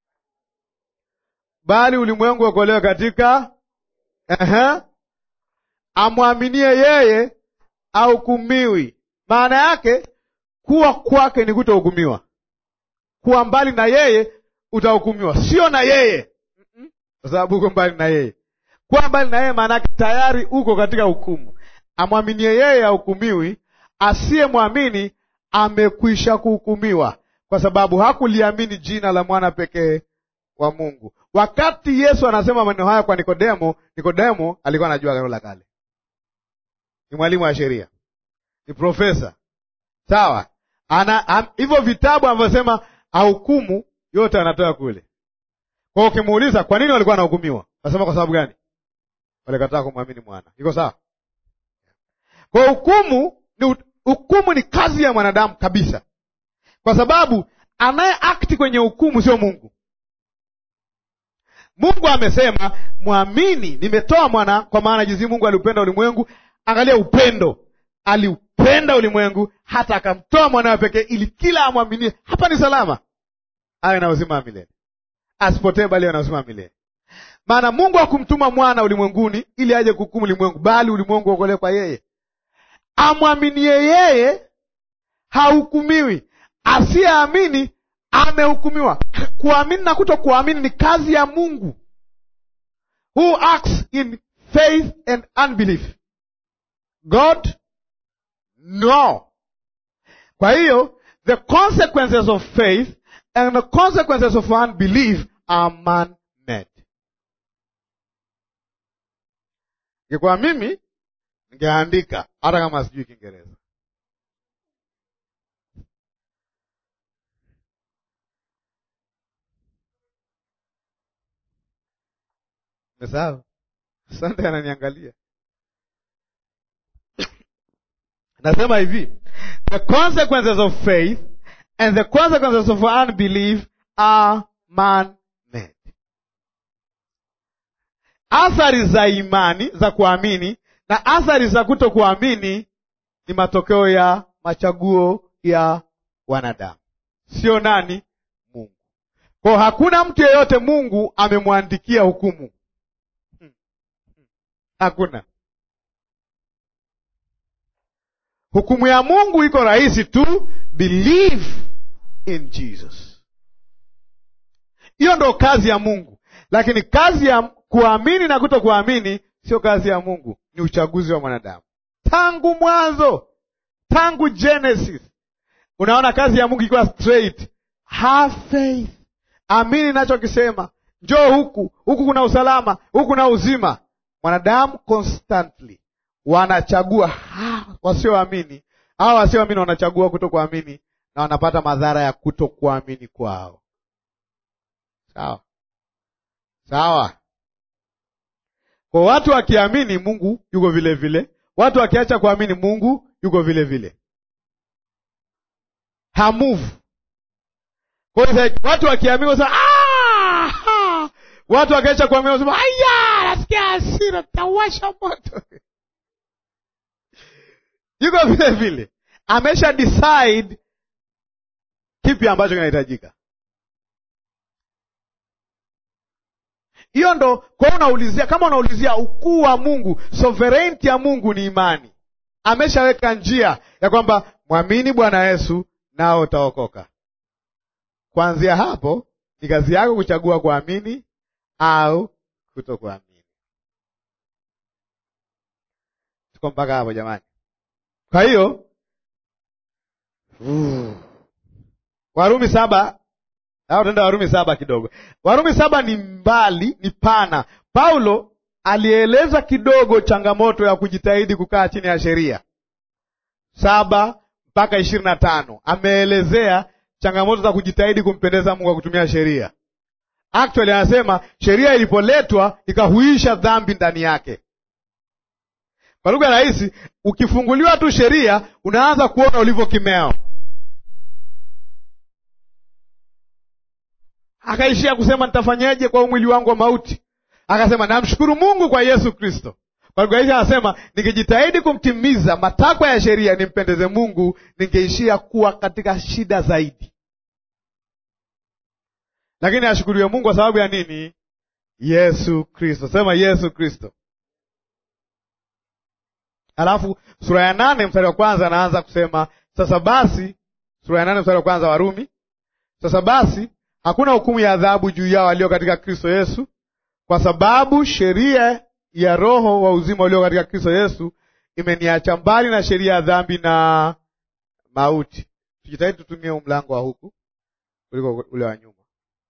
Bali ulimwengu uokolewe katika ehe. Amwaminie yeye ahukumiwi. Maana yake kuwa kwake ni kutohukumiwa. Kuwa mbali na yeye utahukumiwa, sio na yeye. Kwa sababu uko mbali na yeye. Kuwa mbali na yeye maana yake tayari uko katika hukumu. Amwaminie yeye ahukumiwi, asiyemwamini amekwisha kuhukumiwa, kwa sababu hakuliamini jina la mwana pekee wa Mungu. Wakati Yesu anasema maneno haya kwa Nikodemo, Nikodemo alikuwa anajua Agano la Kale. Ni mwalimu wa sheria. Ni profesa. Sawa? Ana hivyo vitabu ambavyo sema ahukumu yote anatoa kule. Kwa hiyo ukimuuliza kwa nini walikuwa wanahukumiwa? Anasema kwa sababu gani? Walikataa kumwamini mwana. Iko sawa? Kwa hukumu ni hukumu ni kazi ya mwanadamu kabisa. Kwa sababu anaye akti kwenye hukumu sio Mungu. Mungu amesema mwamini, nimetoa mwana kwa maana jinsi Mungu aliupenda ulimwengu. Angalia upendo. Aliupenda aliupenda ulimwengu hata akamtoa mwanawe pekee, ili kila amwaminie, hapa ni salama, awe na uzima wa milele, asipotee bali awe na uzima wa milele. Maana Mungu hakumtuma mwana ulimwenguni ili aje kuhukumu ulimwengu, bali ulimwengu uokolewe kwa yeye. Amwaminie yeye hahukumiwi, asiyeamini amehukumiwa. Kuamini na kuto kuamini ni kazi ya Mungu. Who acts in faith and unbelief? God? No. Kwa hiyo the consequences of faith and the consequences of unbelief are man-made. Ingekuwa mimi ningeandika hata kama sijui Kiingereza. Sawa. Asante, ananiangalia. Nasema hivi, the consequences of faith and the consequences of unbelief are man-made. Athari za imani za kuamini na athari za kutokuamini ni matokeo ya machaguo ya wanadamu, sio nani? Mungu. Kwa hakuna mtu yeyote Mungu amemwandikia hukumu. Hakuna. Hukumu ya Mungu iko rahisi tu, believe in Jesus. Hiyo ndo kazi ya Mungu. Lakini kazi ya kuamini na kutokuamini sio kazi ya Mungu, ni uchaguzi wa mwanadamu. Tangu mwanzo, tangu Genesis, unaona kazi ya Mungu ikiwa straight. Have faith. Amini ninachokisema. Njoo huku, huku kuna usalama, huku kuna uzima. Mwanadamu constantly wanachagua wasioamini. Hao wasioamini wanachagua kutokuamini na wanapata madhara ya kutokuamini kwao. Sawa? Sawa. Kwa watu wakiamini Mungu yuko vile vile, watu wakiacha kuamini Mungu yuko vile vile. Hamove. Kwa hiyo watu wakiamini wasema ah! Watu wakiacha kuamini wasema aya, nasikia hasira, tawasha moto. Yuko vile vile. Amesha decide kipi ambacho kinahitajika. Hiyo ndo kwa unaulizia, kama unaulizia ukuu wa Mungu, sovereignty ya Mungu ni imani. Ameshaweka njia ya kwamba mwamini Bwana Yesu nao utaokoka. Kuanzia hapo ni kazi yako kuchagua kuamini au kutokuamini. Tuko mpaka hapo jamani? Kwa hiyo uh, Warumi saba au tenda Warumi saba kidogo. Warumi saba ni mbali, ni pana. Paulo alieleza kidogo changamoto ya kujitahidi kukaa chini ya sheria. Saba mpaka ishirini na tano. Ameelezea changamoto za kujitahidi kumpendeza Mungu kwa kutumia sheria. Actually anasema sheria ilipoletwa ikahuisha dhambi ndani yake. Kwa lugha rahisi, ukifunguliwa tu sheria unaanza kuona ulivyo kimeo. Akaishia kusema nitafanyaje kwa mwili wangu wa mauti? Akasema namshukuru Mungu kwa Yesu Kristo. Kwa lugha hii anasema nikijitahidi kumtimiza matakwa ya sheria nimpendeze Mungu, ningeishia kuwa katika shida zaidi. Lakini ashukuriwe Mungu kwa sababu ya nini? Yesu Kristo. Sema Yesu Kristo. Alafu sura ya nane mstari wa kwanza anaanza kusema sasa basi, sura ya nane mstari wa kwanza Warumi, sasa basi hakuna hukumu ya adhabu juu yao walio katika Kristo Yesu, kwa sababu sheria ya roho wa uzima ulio katika Kristo Yesu imeniacha mbali na sheria ya dhambi na mauti. Tujitahidi tutumie mlango wa huku kuliko ule wa nyuma.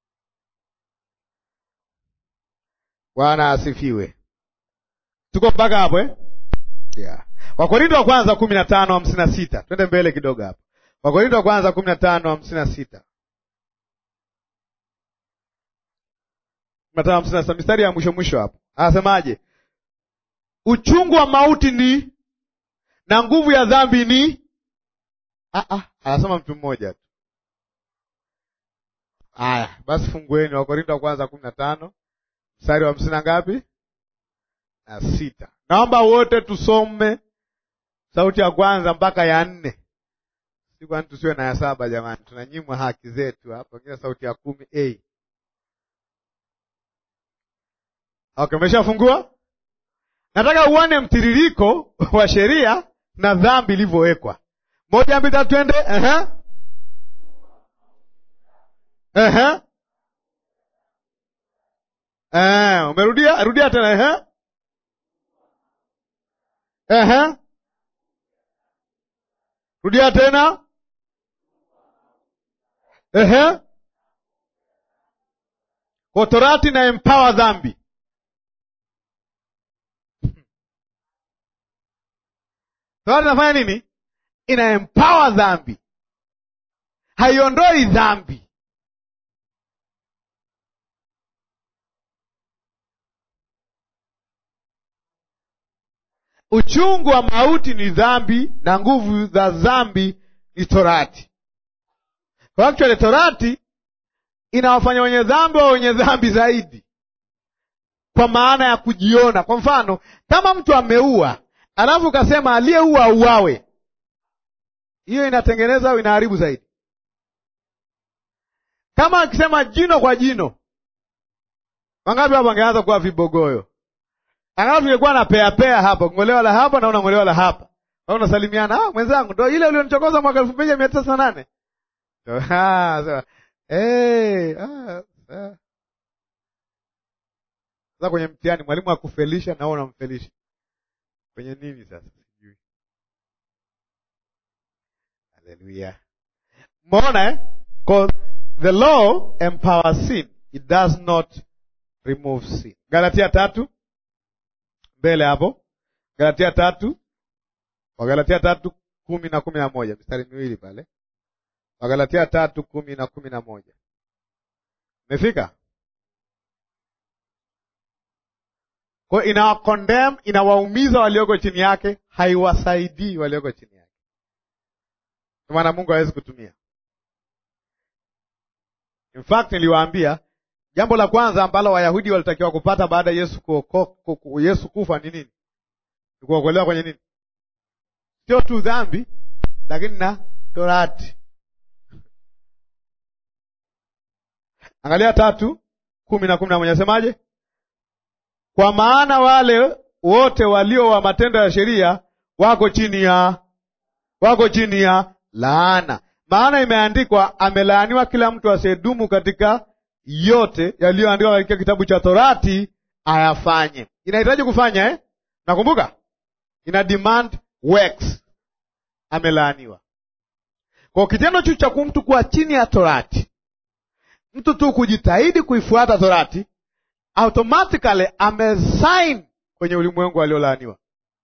Bwana asifiwe. Tuko mpaka hapo eh? Yeah. Wakorintho wa kwanza kumi na tano hamsini na sita. Twende mbele kidogo hapo. Wakorintho wa kwanza kumi na tano hamsini na sita. kumi na tano hamsini na sita, mistari ya mwisho mwisho hapo. Anasemaje? Uchungu wa mauti ni na nguvu ya dhambi ni ah ah, anasema mtu mmoja tu. Haya, basi fungueni Wakorintho wa kwanza kumi na tano mstari wa hamsini na ngapi? Na sita. Naomba wote tusome sauti ya kwanza mpaka ya nne. Si kwani tusiwe na ya saba jamani, tunanyimwa haki zetu hapa. Ngine sauti ya kumi A. Okay, umeshafungua? Nataka uone mtiririko wa sheria na dhambi ilivyowekwa. Moja mbili tatu twende. Ehe. Ehe. Eh, umerudia? Rudia tena. Ehe. Ehe. Rudia tena. Ehe. Kwa Torati na empower dhambi. Torati inafanya nini? Ina empower dhambi. Haiondoi dhambi. Uchungu wa mauti ni dhambi na nguvu za dhambi ni Torati. Kwa actually Torati inawafanya wenye dhambi wa wenye dhambi zaidi, kwa maana ya kujiona. Kwa mfano, kama mtu ameua alafu ukasema aliyeua uawe, hiyo inatengeneza au inaharibu zaidi? Kama akisema jino kwa jino, wangapi hapo wangeanza kuwa vibogoyo? Angalau tungekuwa na pea pea hapo, ngolewa la hapa na unangolewa la hapa. Au unasalimiana, ah mwenzangu ndio ile ulionichokoza mwaka elfu moja mia tisa na nane. Ah, sawa. Eh, ah, sawa. Sasa kwenye mtihani mwalimu akufelisha na wewe unamfelisha. Kwenye nini sasa? Sijui. Hallelujah. Mbona eh? Because the law empowers sin. It does not remove sin. Galatia tatu. Mbele hapo. Galatia tatu. Wagalatia tatu kumi na kumi na moja. Mistari miwili pale. Wagalatia tatu kumi na kumi na moja. Mefika? Kwa inawa condemn, inawaumiza walioko chini yake, haiwasaidii walioko chini yake. Kwa maana Mungu hawezi kutumia. In fact niliwaambia jambo la kwanza ambalo Wayahudi walitakiwa kupata baada ya Yesu kuokoka, Yesu kufa ni nini? Ni kuokolewa kwenye nini? Sio tu dhambi, lakini na Torati. Angalia tatu kumi na kumi na moja, semaje? Kwa maana wale wote walio wa matendo ya sheria wako chini ya wako chini ya laana. Maana imeandikwa, amelaaniwa kila mtu asiyedumu katika yote yaliyoandikwa katika kitabu cha Torati ayafanye. Inahitaji kufanya eh? Nakumbuka? Ina demand works. Amelaaniwa. Kwa kitendo cha mtu kuwa chini ya Torati, mtu tu kujitahidi kuifuata Torati, automatically amesign kwenye ulimwengu aliolaaniwa.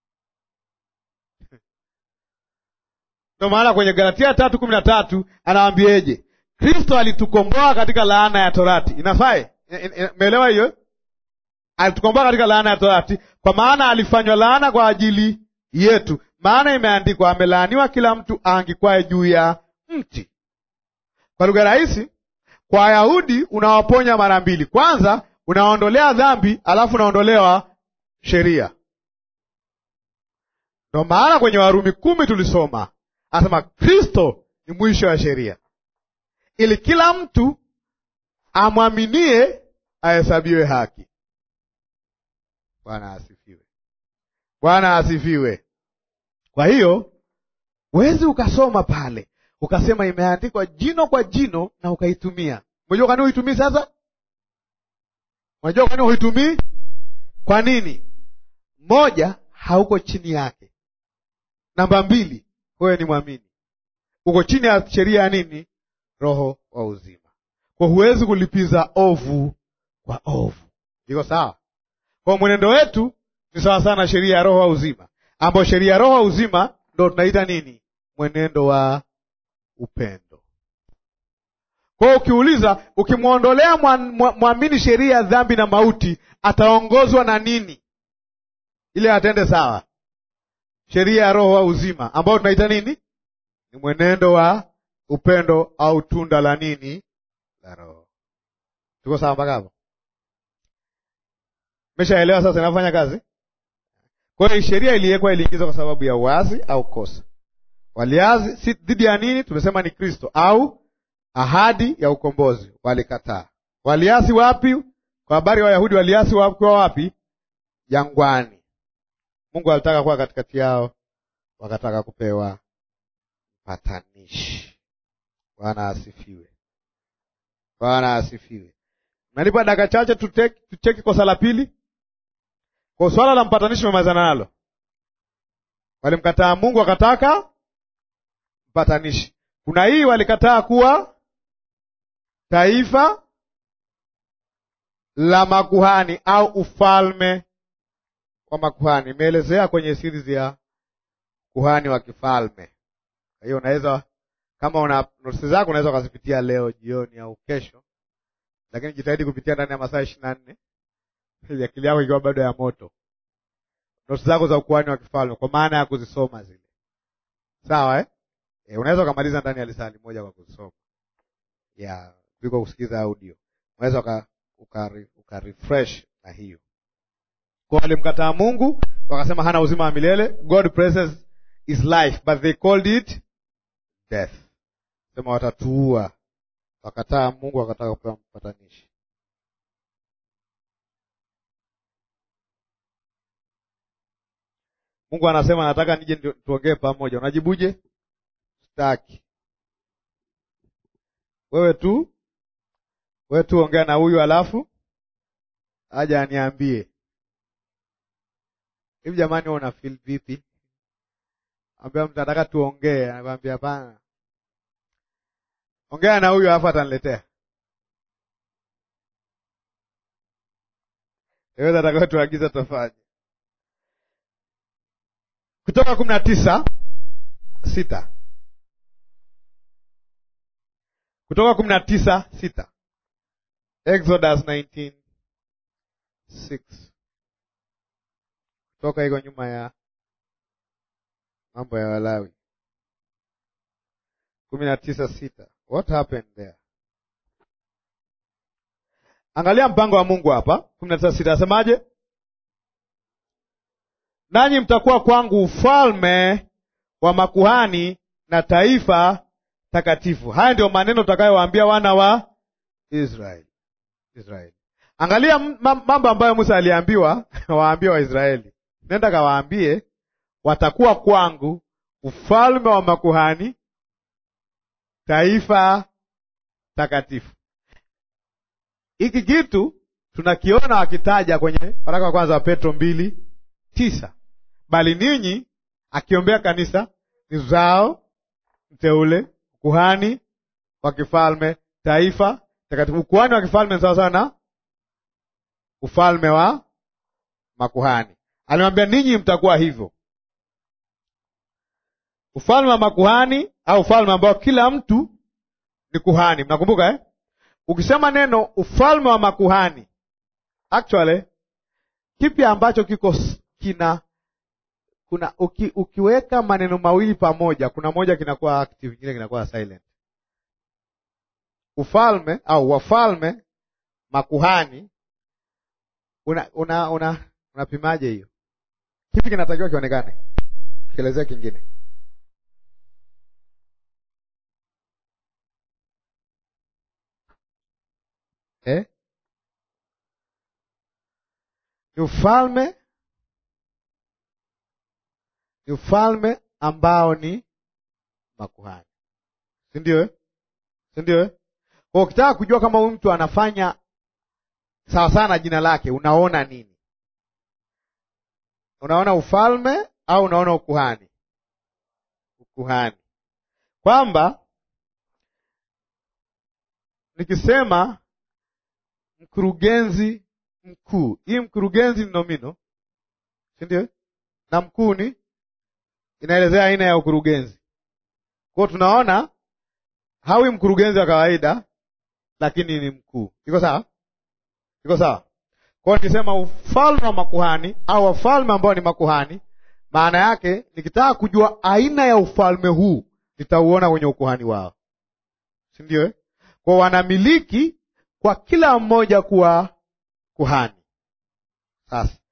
Ndio maana kwenye Galatia tatu kumi na tatu anawaambieje? Kristo alitukomboa katika laana ya Torati. Inafai? Umeelewa hiyo? Alitukomboa katika laana ya Torati, kwa maana alifanywa laana kwa ajili yetu. Maana imeandikwa, amelaaniwa kila mtu aangikwaye juu ya mti. Kwa lugha rahisi, kwa Wayahudi unawaponya mara mbili. Kwanza unaondolea dhambi, alafu unaondolewa sheria. Ndio maana kwenye Warumi kumi tulisoma, anasema Kristo ni mwisho wa sheria, ili kila mtu amwaminie ahesabiwe haki. Bwana asifiwe. Bwana asifiwe. Kwa hiyo huwezi ukasoma pale ukasema imeandikwa jino kwa jino na ukaitumia. Unajua kwa nini uitumii sasa? Unajua kwa nini uitumii? Kwa nini? Moja, hauko chini yake. Namba mbili, wewe ni mwamini. Uko chini ya sheria ya nini? Roho wa uzima. Kwa huwezi kulipiza ovu kwa ovu. Iko sawa? Kwa mwenendo wetu ni sawa sana sheria ya roho wa uzima, ambayo sheria ya roho wa uzima ndio tunaita nini? Mwenendo wa upendo. Kwa ukiuliza, ukimwondolea mwamini sheria ya dhambi na mauti, ataongozwa na nini ile atende sawa? Sheria ya roho wa uzima, ambayo tunaita nini? Ni mwenendo wa upendo, au tunda la nini? La Roho. Tuko sawa mpaka hapo? Umeshaelewa sasa inafanya kazi? Kwa hiyo sheria iliwekwa, iliingizwa kwa sababu ya uasi au kosa. Waliasi si dhidi ya nini? Tumesema ni Kristo au ahadi ya ukombozi. Walikataa. Waliasi wapi? Kwa habari wa Wayahudi waliasi wapi? Wapi? Jangwani. Mungu alitaka kuwa katikati yao, wakataka kupewa mpatanishi. Bwana asifiwe. Bwana asifiwe. Nalipa dakika chache tucheki kosa la pili. Kwa swala la mpatanishi tumemalizana nalo. Walimkataa Mungu, wakataka mpatanishi. Kuna hii walikataa kuwa taifa la makuhani au ufalme wa makuhani. Imeelezea kwenye series ya kuhani wa kifalme. Kwa hiyo unaweza, kama una notes zako unaweza kuzipitia leo jioni au kesho. Lakini jitahidi kupitia ndani ya masaa ishirini na nne. Ili akili yako ikiwa bado ya moto. Notes zako za ukuhani wa kifalme kwa maana ya kuzisoma zile. Sawa eh? E, unaweza kumaliza ndani ya lisali moja kwa kuzisoma. Ya, kuliko kusikiza audio. Unaweza uka, uka, uka refresh na hiyo. Kwa walimkataa Mungu, wakasema hana uzima wa milele. God presence is life, but they called it death. Sema watatuua. Wakataa Mungu, wakataka kupewa mpatanishi. Mungu anasema nataka nije tuongee pamoja. Unajibuje? Sitaki. Wewe tu, wewe tu ongea na huyu alafu aje aniambie. Hivi jamani, wewe una feel vipi? Ambia mtu nataka tuongee, anakuambia hapana. Ongea na huyu alafu ataniletea. Wewe nataka tuagize tofanye. Kutoka kumi na tisa sita. Kutoka kumi na tisa sita. Exodus nineteen six. Kutoka iko nyuma ya mambo ya Walawi. kumi na tisa sita. What happened there? Angalia mpango wa Mungu hapa. kumi na tisa sita asemaje? Nanyi mtakuwa kwangu ufalme wa makuhani na taifa takatifu. Haya ndio maneno tutakayowaambia wana wa Israeli. Israeli. Angalia mambo ambayo Musa aliambiwa waambie Waisraeli. Nenda kawaambie watakuwa kwangu ufalme wa makuhani, taifa takatifu. Hiki kitu tunakiona wakitaja kwenye waraka wa kwanza wa Petro mbili tisa. Bali ninyi, akiombea kanisa, ni uzao mteule, kuhani wa kifalme, taifa takatifu. Kuhani wa kifalme ni sawa sawa na ufalme wa makuhani. Alimwambia ninyi mtakuwa hivyo. Ufalme wa makuhani au ufalme ambao kila mtu ni kuhani. Mnakumbuka eh? Ukisema neno ufalme wa makuhani, actually kipi ambacho kiko kina kuna uki, ukiweka maneno mawili pamoja, kuna moja kinakuwa active, kingine kinakuwa silent. Ufalme au wafalme makuhani, una una una unapimaje hiyo? Kipi kinatakiwa kionekane? Kielezea kingine. Eh? Ni ufalme ni ufalme ambao ni makuhani. Si ndio eh? Si ndio eh? Kwa ukitaka kujua kama huyu mtu anafanya sawa sana na jina lake, unaona nini? Unaona ufalme au unaona ukuhani? Ukuhani. Kwamba nikisema mkurugenzi mkuu, hii mkurugenzi ni nomino, si ndio? Na mkuu ni inaelezea aina ya ukurugenzi. Kwa hiyo tunaona hawi mkurugenzi wa kawaida, lakini ni mkuu. Iko sawa? Iko sawa? Kwa hiyo nikisema ufalme wa makuhani au wafalme ambao ni makuhani, maana yake nikitaka kujua aina ya ufalme huu, nitauona kwenye ukuhani wao. Si ndio eh? Kwa wanamiliki kwa kila mmoja kuwa kuhani. Sasa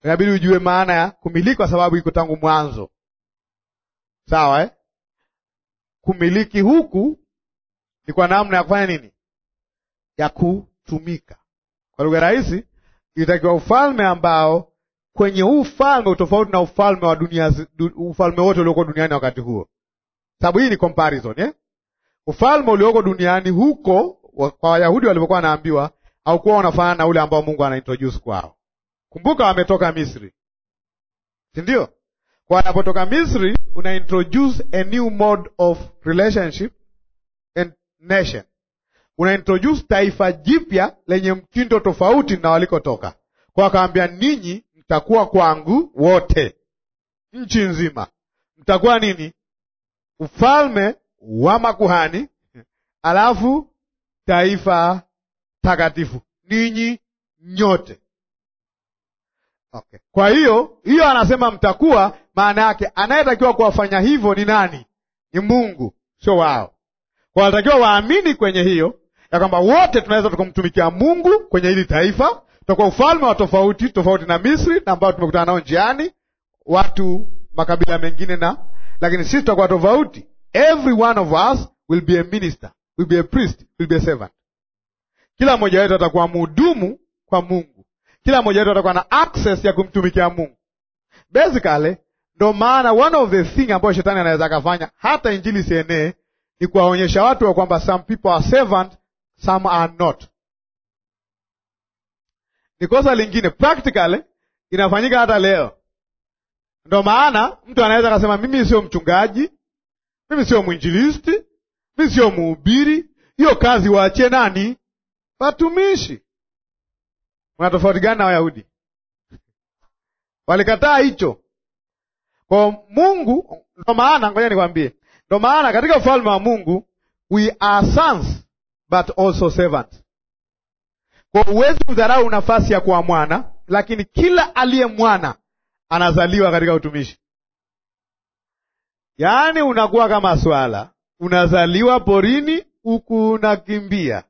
inabidi ujue maana ya kumiliki, kwa sababu iko tangu mwanzo. Sawa eh? Kumiliki huku ni kwa namna ya kufanya nini? Ya kutumika. Kwa lugha rahisi, itakiwa ufalme ambao kwenye huu ufalme utofauti na ufalme wa dunia, ufalme wote ulioko duniani wakati huo. Sababu hii ni comparison eh? Ufalme ulioko duniani huko kwa Wayahudi walivyokuwa wanaambiwa haukuwa unafanana na ule ambao Mungu anaintroduce kwao. Kumbuka wametoka Misri, si ndio? Kwa wanapotoka Misri una introduce a new mode of relationship and nation. Una introduce taifa jipya lenye mtindo tofauti na walikotoka. Kwa akaambia, ninyi mtakuwa kwangu wote, nchi nzima mtakuwa nini? Ufalme wa makuhani, alafu taifa takatifu, ninyi nyote. Okay. Kwa hiyo hiyo anasema mtakuwa, maana yake anayetakiwa kuwafanya hivyo ni nani? Ni Mungu, sio wao. Kwa wanatakiwa waamini kwenye hiyo ya kwamba wote tunaweza tukamtumikia Mungu kwenye hili taifa, tutakuwa ufalme wa tofauti tofauti na Misri na ambao tumekutana nao njiani, watu makabila mengine, na lakini sisi tutakuwa tofauti. Every one of us will be a minister, will be a priest, will be a servant. Kila mmoja wetu atakuwa mhudumu kwa Mungu. Kila mmoja wetu atakuwa na access ya kumtumikia Mungu. Basically, ndo maana one of the thing ambayo shetani anaweza kufanya hata injili sienee ni kuwaonyesha watu wa kwamba some people are servant, some are not. Ni kosa lingine practically inafanyika hata leo. Ndo maana mtu anaweza kusema mimi sio mchungaji, mimi sio mwinjilisti, mimi sio mhubiri, hiyo kazi waachie nani? Watumishi. Una tofauti gani na Wayahudi? Walikataa hicho. Kwa Mungu, ndo maana ngoja nikwambie, ndo maana katika ufalme wa Mungu we are sons but also servants. Kwa uwezi kudharau nafasi ya kuwa mwana, lakini kila aliye mwana anazaliwa katika utumishi. Yaani unakuwa kama swala, unazaliwa porini huku unakimbia.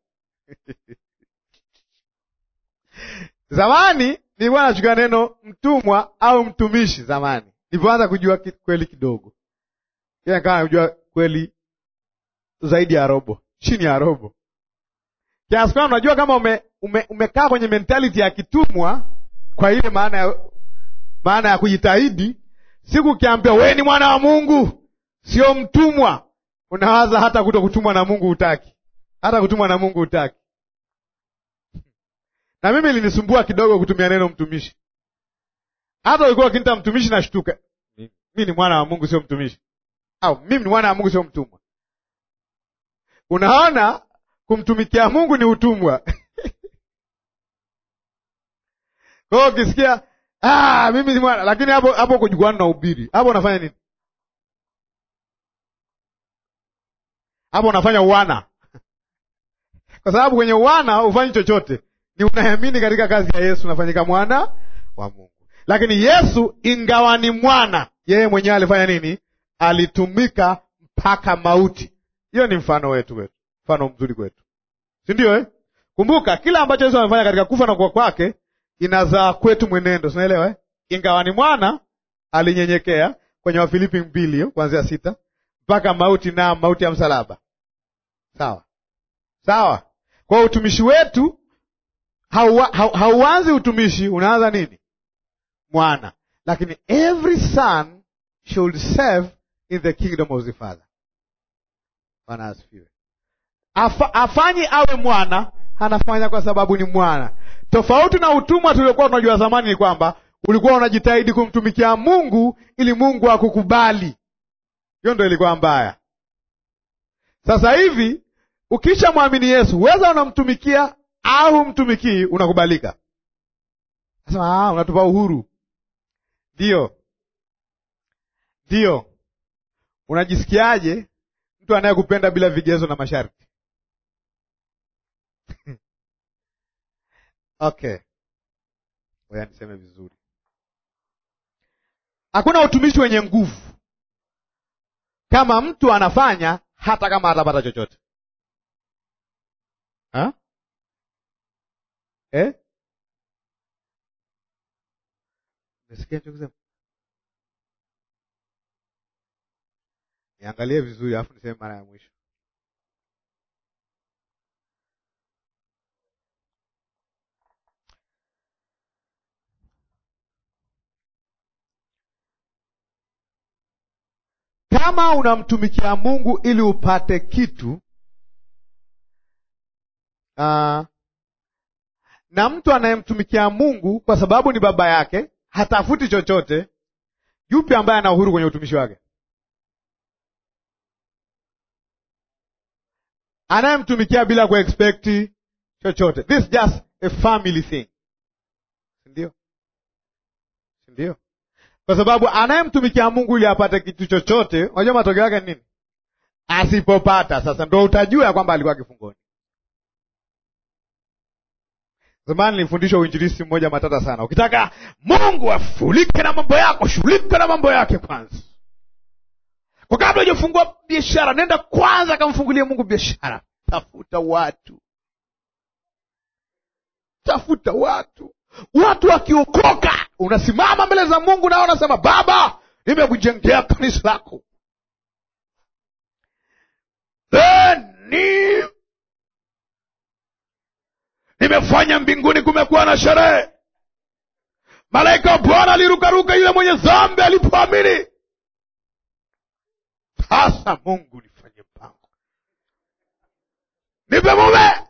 Zamani nilikuwa nachukua neno mtumwa au mtumishi zamani. Nilipoanza kujua kweli kidogo. Kile kama kujua kweli zaidi ya robo, chini ya robo. Kiasi kwamba unajua kama ume, ume, umekaa kwenye mentality ya kitumwa kwa ile maana ya maana ya kujitahidi, siku kiambia wewe ni mwana wa Mungu, sio mtumwa, unawaza hata kuto kutumwa na Mungu hutaki. Hata kutumwa na Mungu hutaki. Na mimi ilinisumbua kidogo kutumia neno mtumishi. Hata ulikuwa ukinita mtumishi na shtuka. Mimi ni mwana wa Mungu sio mtumishi. Au mimi ni mwana wa Mungu sio mtumwa. Unaona kumtumikia Mungu ni utumwa. Kwa hiyo ukisikia ah mimi ni mwana, lakini hapo hapo kujuana na ubiri. Hapo unafanya nini? Hapo unafanya uwana. Kwa sababu kwenye uwana ufanyi chochote. Ni unaamini katika kazi ya Yesu unafanyika mwana wa Mungu. Lakini Yesu ingawa ni mwana, yeye mwenyewe alifanya nini? Alitumika mpaka mauti. Hiyo ni mfano wetu wetu. Mfano mzuri kwetu. Si ndio eh? Kumbuka kila ambacho Yesu amefanya katika kufa na kuwa kwake inazaa kwetu mwenendo. Unaelewa eh? Ingawa ni mwana alinyenyekea kwenye Wafilipi mbili hiyo kuanzia sita mpaka mauti, na mauti ya msalaba. Sawa. Sawa. Kwa utumishi wetu hauanzi utumishi, unaanza nini? Mwana. Lakini every son should serve in the kingdom of the Father. Bwana asifiwe. Afa, afanyi awe mwana, anafanya kwa sababu ni mwana. Tofauti na utumwa tuliokuwa tunajua zamani ni kwamba ulikuwa unajitahidi kumtumikia Mungu ili Mungu akukubali. Hiyo ndio ilikuwa mbaya. Sasa hivi ukisha muamini Yesu, weza unamtumikia au mtumikii, unakubalika. Sasa ah, unatupa uhuru. Ndio. Ndio. Unajisikiaje mtu anayekupenda bila vigezo na masharti? Okay. Wewe niseme vizuri. Hakuna utumishi wenye nguvu kama mtu anafanya hata kama hatapata chochote. Ha? Eh? Nisikia hicho kusema? Niangalie vizuri alafu niseme mara ya mwisho. Kama unamtumikia Mungu ili upate kitu, uh, na mtu anayemtumikia Mungu kwa sababu ni baba yake hatafuti chochote, yupi ambaye ana uhuru kwenye utumishi wake? Anayemtumikia bila kuexpect chochote. This is just a family thing. Ndio? Ndio? Kwa sababu anayemtumikia Mungu ili apate kitu chochote, unajua matokeo yake ni nini? Asipopata, sasa ndio utajua kwamba alikuwa kifungoni. Zamani nilifundishwa uinjilisti mmoja matata sana. Ukitaka Mungu afulike na mambo yako, shughulika na mambo yake kwanza. Kwa kabla hujafungua biashara, nenda kwanza kamfungulie Mungu biashara. Tafuta watu. Tafuta watu. Watu wakiokoka, unasimama mbele za Mungu na unasema, Baba, nimekujengea kanisa lako. Ni nimefanya mbinguni kumekuwa na sherehe. Malaika wa Bwana alirukaruka yule mwenye dhambi alipoamini. Sasa Mungu nifanye mpango. Nipe mume.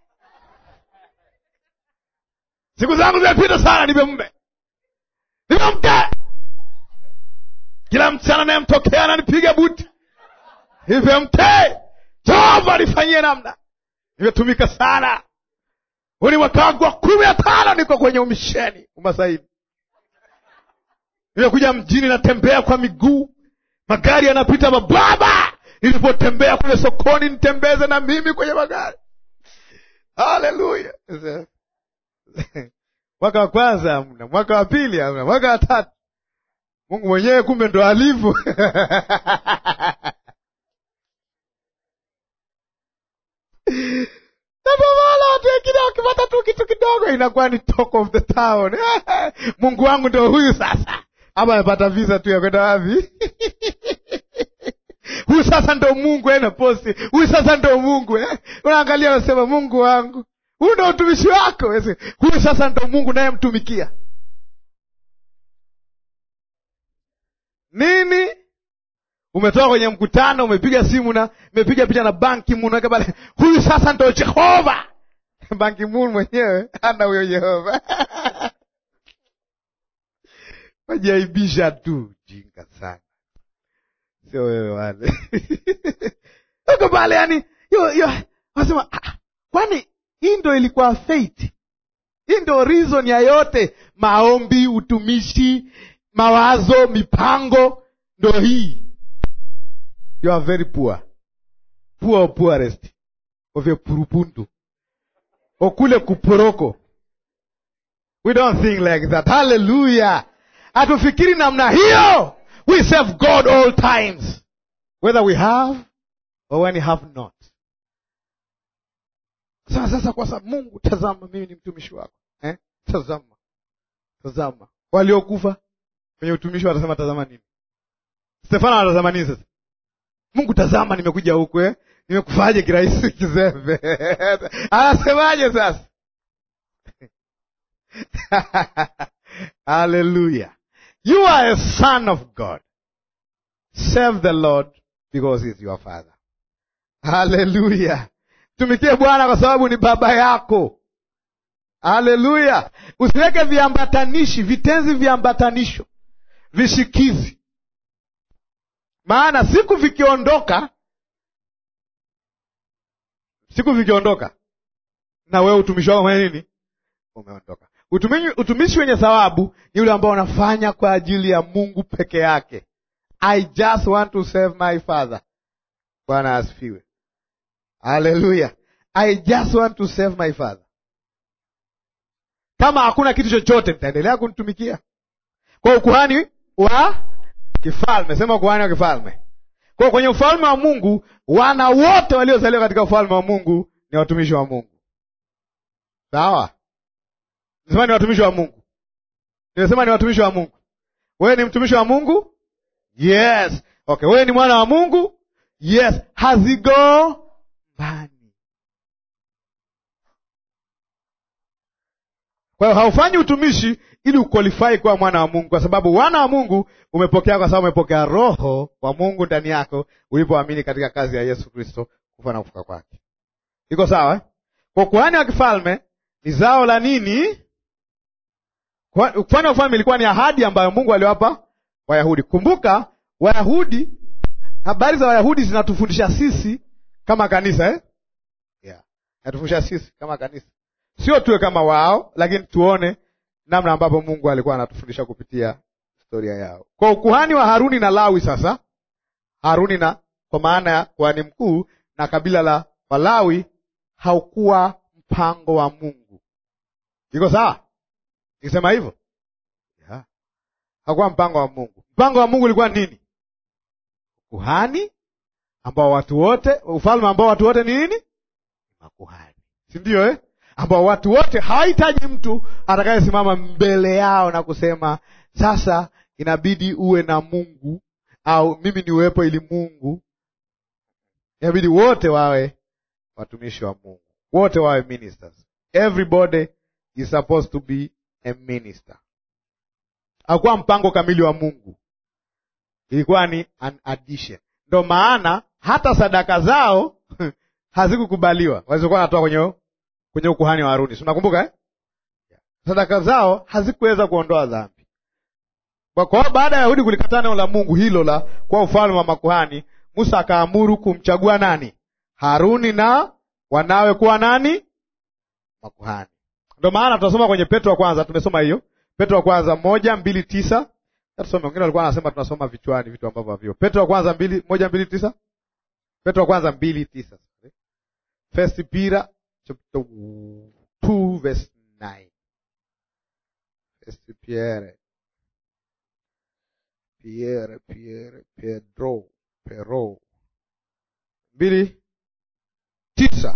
Siku zangu zimepita sana, nipe mume. Nipe mke. Kila mchana nayemtokea ananipiga buti. Nipe mke. Jehova nifanyie namna. Nimetumika sana. Huni mwaka wangu wa kumi na tano niko kwenye umisheni umasaini. Nimekuja mjini natembea kwa miguu. Magari yanapita mababa. Nilipotembea kwenye sokoni nitembeze na mimi kwenye magari. Hallelujah. Mwaka wa kwanza hamna, mwaka wa pili hamna, mwaka wa tatu. Mungu mwenyewe kumbe ndo alivyo. Napomala watu wengine wakipata tu kitu kidogo inakuwa ni talk of the town. Mungu wangu ndo huyu sasa. Ama amepata visa tu ya kwenda wapi? Huyu sasa ndo Mungu ena posti. Huyu sasa ndo Mungu eh. Unaangalia unasema Mungu wangu. Huyu ndo utumishi wako. Huyu sasa ndo Mungu naye mtumikia. Nini? Umetoka kwenye mkutano, umepiga simu na umepiga picha na banki Moon weka pale. Huyu sasa ndo Jehova. Banki Moon mwenyewe ana huyo Jehova. Wajaibisha tu, jinga sana. Sio wewe wale. Uko pale yani, yo yo wasema, ah, kwani hii ndo ilikuwa faith? Hii ndo reason ya yote, maombi, utumishi, mawazo, mipango, ndo hii. You are very poor. Poor or poorest. Ovye purupundu. Okule kuporoko. We don't think like that. Hallelujah. Hatufikiri namna hiyo. We serve God all times. Whether we have or when we have not. Sasa sasa kwa sababu Mungu, tazama mimi ni mtumishi wako. Eh? Tazama. Tazama. Waliokufa kwenye utumishi watasema tazama nini? Stefano anatazama nini sasa? Mungu tazama nimekuja huku eh. Nimekufaje kirahisi kizembe. Anasemaje sasa? Hallelujah. You are a son of God. Serve the Lord because he is your father. Hallelujah. Tumikie Bwana kwa sababu ni baba yako. Hallelujah. Usiweke viambatanishi, vitenzi viambatanisho, vishikizi. Maana siku vikiondoka, siku vikiondoka, na wewe utumishi wako mwenye nini? Umeondoka. Utumishi, utumishi wenye thawabu ni ule ambao unafanya kwa ajili ya Mungu peke yake. I just want to serve my father. Bwana asifiwe. Hallelujah. I just want to serve my father. Kama hakuna kitu chochote nitaendelea kunitumikia. Kwa ukuhani wa kifalme, sema ukuhani wa kifalme. Kwa kwenye ufalme wa Mungu, wana wote waliozaliwa katika ufalme wa Mungu ni watumishi wa Mungu. Sawa? Sema ni watumishi wa Mungu. Nimesema ni watumishi wa Mungu. Wewe ni mtumishi wa Mungu? Yes. Okay, wewe ni mwana wa Mungu? Yes. Hazigombani. Kwa hiyo haufanyi utumishi ili uqualify kuwa mwana wa Mungu, kwa sababu wana wa Mungu umepokea kwa sababu umepokea roho wa Mungu ndani yako ulipoamini katika kazi ya Yesu Kristo kufa na kufuka kwake. Iko sawa eh? Kwa kuhani wa kifalme ni zao la nini? Kufanya ufalme ilikuwa ni ahadi ambayo Mungu aliwapa Wayahudi. Kumbuka Wayahudi, habari za Wayahudi zinatufundisha sisi kama kanisa eh? Yeah. Zinatufundisha sisi kama kanisa. Sio tuwe kama wao, lakini tuone namna ambapo Mungu alikuwa anatufundisha kupitia historia yao. Kwa ukuhani wa Haruni na Lawi sasa, Haruni na kwa maana ya kuhani mkuu na kabila la Walawi haukuwa mpango wa Mungu. Iko sawa? Nikisema hivyo? Yeah. Hakuwa mpango wa Mungu. Mpango wa Mungu ulikuwa nini? Kuhani ambao watu wote, ufalme ambao watu wote ni nini? Makuhani. Si ndio eh? Ambao watu wote hawahitaji mtu atakayesimama mbele yao na kusema sasa inabidi uwe na Mungu au mimi niwepo ili Mungu. Inabidi wote wawe watumishi wa Mungu. Wote wawe ministers. Everybody is supposed to be a minister. Hakuwa mpango kamili wa Mungu. Ilikuwa ni an addition. Ndio maana hata sadaka zao hazikukubaliwa. Walizokuwa wanatoa kwenye kwenye ukuhani wa Haruni. Si unakumbuka eh? Sadaka zao hazikuweza kuondoa dhambi. Kwa kwa baada ya Yahudi kulikataa neno la Mungu hilo la kwa ufalme wa makuhani, Musa akaamuru kumchagua nani? Haruni na wanawe kuwa nani? Makuhani. Ndio maana tunasoma kwenye Petro wa kwanza, tumesoma hiyo. Petro wa kwanza moja mbili tisa. Tusome, wengine walikuwa wanasema tunasoma vichwani vitu ambavyo havio. Petro wa kwanza mbili moja mbili tisa. Petro wa kwanza mbili tisa. First Peter chapter two verse nine. First Pierre. Pierre, Pierre, Pedro, Pero. Mbili tisa.